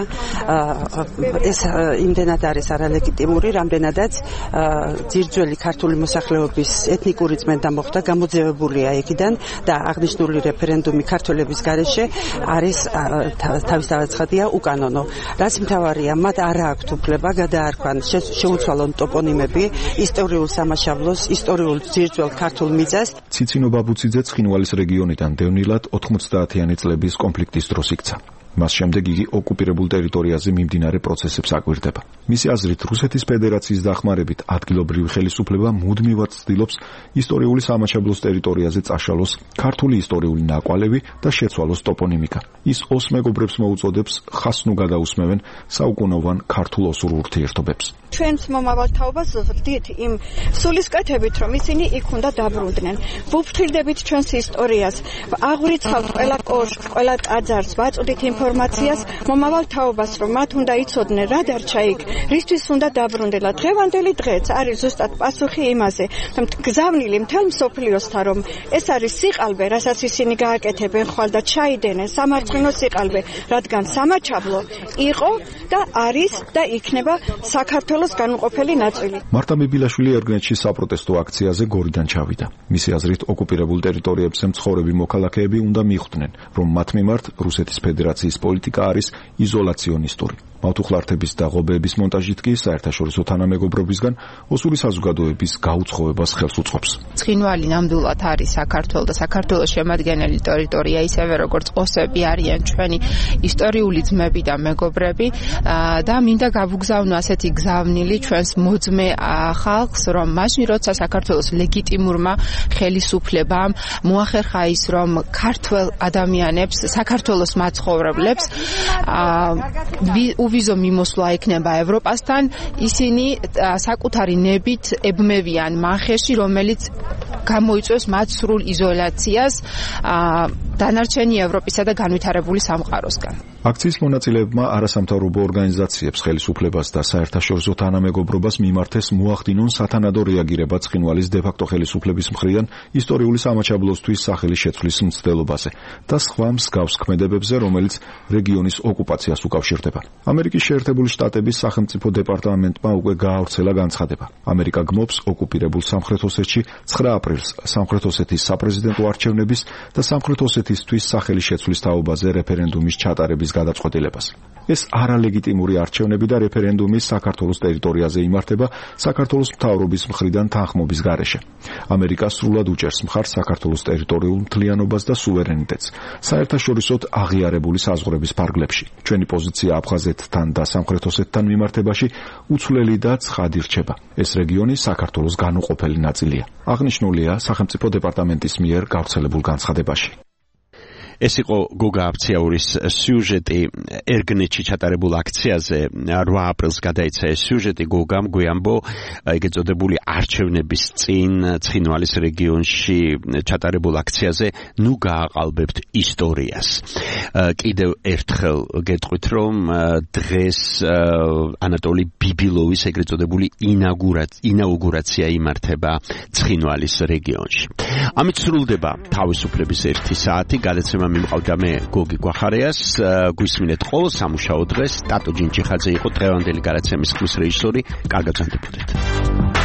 ეს იმდენად არის არალეგიტიმური, რამდენადაც ძირძველი ქართული მოსახლეობის ეთნიკური წმენდა მოხდა, გამოძევებულია იქიდან და აღნიშნული რეფერენდუმი ქართველების გარეშე არის თავისთავადია უკანონო. რაც მთავარია, მათ არ აქვთ უფლება გადაარქვან შეუცვალონ ტოპონიმები ისტორიულ სამაშავლოს, ისტორიულ ძირძველ ქართულ მიწას. ციცინო ბაბუციძე ცხინვალის რეგიონიდან დევნილად ოთხმოცდაათიანი წლების კონფლიქტის დროს იქცა. მას შემდეგ იგი ოკუპირებულ ტერიტორიაზე მიმდინარე პროცესებს აკვირდება. მისი აზრით, რუსეთის ფედერაციის დახმარებით ადგილობრივი ხელისუფლება მუდმივად ცდილობს ისტორიული სამაჩაბლოს ტერიტორიაზე წაშალოს ქართული ისტორიული ნაკვალევი და შეცვალოს ტოპონიმიკა. ის ოს მეგობრებს მოუწოდებს ხასნუ გადაусმევენ საუკუნოვან ქართულ-ოსურ ურთიერთობებს. ჩვენს მომავალ თაობას ვხვდით იმ სულისკვეთებით, რომ ისინი იქ უნდა დაბრუნდნენ. ვუფრთხილდებით ჩვენს ისტორიას, აღვრიცხავთ ყველა კოშკს, ყველა ტაძარს, ვაწვდით ინფორმაციას მომავალ თაობას, რომ მათ უნდა იცოდნენ რა დარჩა იქ, რისთვის უნდა დაბრუნდელა. დღევანდელი დღეც არის ზუსტად პასუხი იმაზე, რომ გზავნილი მთელ მსოფლიოსთან, რომ ეს არის სიყალბე, რასაც ისინი გააკეთებენ ხვალ და ჩაიდენენ სამარცხინო სიყალბე, რადგან სამაჩაბლო იყო და არის და იქნება საქართველოს განუყოფელი ნაწილი. მარტა ბიბილაშვილი ერგნეთში საპროტესტო აქციაზე გორიდან ჩავიდა. მისი აზრით, ოკუპირებულ ტერიტორიებზე მცხოვრები მოქალაქეები უნდა მიხვდნენ, რომ მათ მიმართ რუსეთის ფედერაციის პოლიტიკა არის იზოლაციონისტური. მავთუხლართების და ღობეების მონტაჟით კი საერთაშორისო თანამეგობრობისგან ოსური საზოგადოების გაუცხოებას ხელს უწყობს. ცხინვალი ნამდვილად არის საქართველოს და საქართველოს შემადგენელი ტერიტორია, ისევე როგორც ოსები არიან ჩვენი ისტორიული ძმები და მეგობრები და მინდა გავუგზავნო ასეთი გზავნილი ჩვენს მოძმე ხალხს, რომ მაშინ როცა საქართველოს ლეგიტიმურმა ხელისუფლებამ მოახერხა ის, რომ ქართველ ადამიანებს, საქართველოს მაცხოვრებლებს ვიზო მიმოსვლა ექნება ევროპასთან, ისინი საკუთარი ნებით ებმევიან მანხეში, რომელიც გამოიწვევს მათ სრულ იზოლაციას დანარჩენი ევროპისა და განვითარებული სამყაროსგან. აქციის მონაწილეებმა არასამთავრობო ორგანიზაციებს, ხელისუფლებას და საერთაშორისო თანამეგობრობას მიმართეს მოახდინონ სათანადო რეაგირება ცხინვალის დე-ფაქტო ხელისუფლების მხრიდან ისტორიული სამაჩაბლოსთვის სახელი შეცვლის მცდელობაზე და სხვა მსგავს ქმედებებზე, რომელიც რეგიონის ოკუპაციას უკავშირდება. ამერიკის შეერთებული შტატების სახელმწიფო დეპარტამენტმა უკვე გაავრცელა განცხადება. ამერიკა გმობს ოკუპირებულ სამხრეთ ოსეთში ცხრა აპრილს სამხრეთ ოსეთის საპრეზიდენტო არჩევნების და სამხრეთ ოსეთისთვის სახელი შეცვლის თაობაზე რეფერენდუმის ჩატარების გადაწყვეტილებას. ეს არალეგიტიმური არჩევნები და რეფერენდუმი საქართველოს ტერიტორიაზე იმართება საქართველოს მთავრობის მხრიდან თანხმობის გარეშე. ამერიკა სრულად უჭერს მხარს საქართველოს ტერიტორიულ მთლიანობას და სუვერენიტეტს საერთაშორისოდ აღიარებული საზღვრების ფარგლებში. ჩვენი პოზიცია აფხაზეთთან და სამხრეთ ოსეთთან მიმართებაში უცვლელი და ცხადი რჩება. ეს რეგიონი საქართველოს განუყოფელი ნაწილია. აღნიშნულია სახელმწიფო დეპარტამენტის მიერ გავრცელებულ განცხადებაში. ეს იყო გოგა აფციაურის სიუჟეტი ერგნეთში ჩატარებულ აქციაზე. რვა აპრილს გადაიცა ეს სიუჟეტი გოგამ გვიამბო ეგეც წოდებული არჩევნების წინ ცხინვალის რეგიონში ჩატარებულ აქციაზე ნუ გააყალბებთ ისტორიას. კიდევ ერთხელ გეტყვით, რომ დღეს ანატოლი ბიბილოვის ეგრეთ წოდებული ინაუგურაცია იმართება ცხინვალის რეგიონში. ამით სრულდება თავისუფლების ერთი საათი. გადაცემა მიმყავდა მე გოგი გვახარიას. გვისმინეთ ყოველ სამუშაო დღეს. ტატო ჯინჯიხაძე იყო დღევანდელი გადაცემის ხმის რეჟისორი. კარგად გრძნობოდეთ.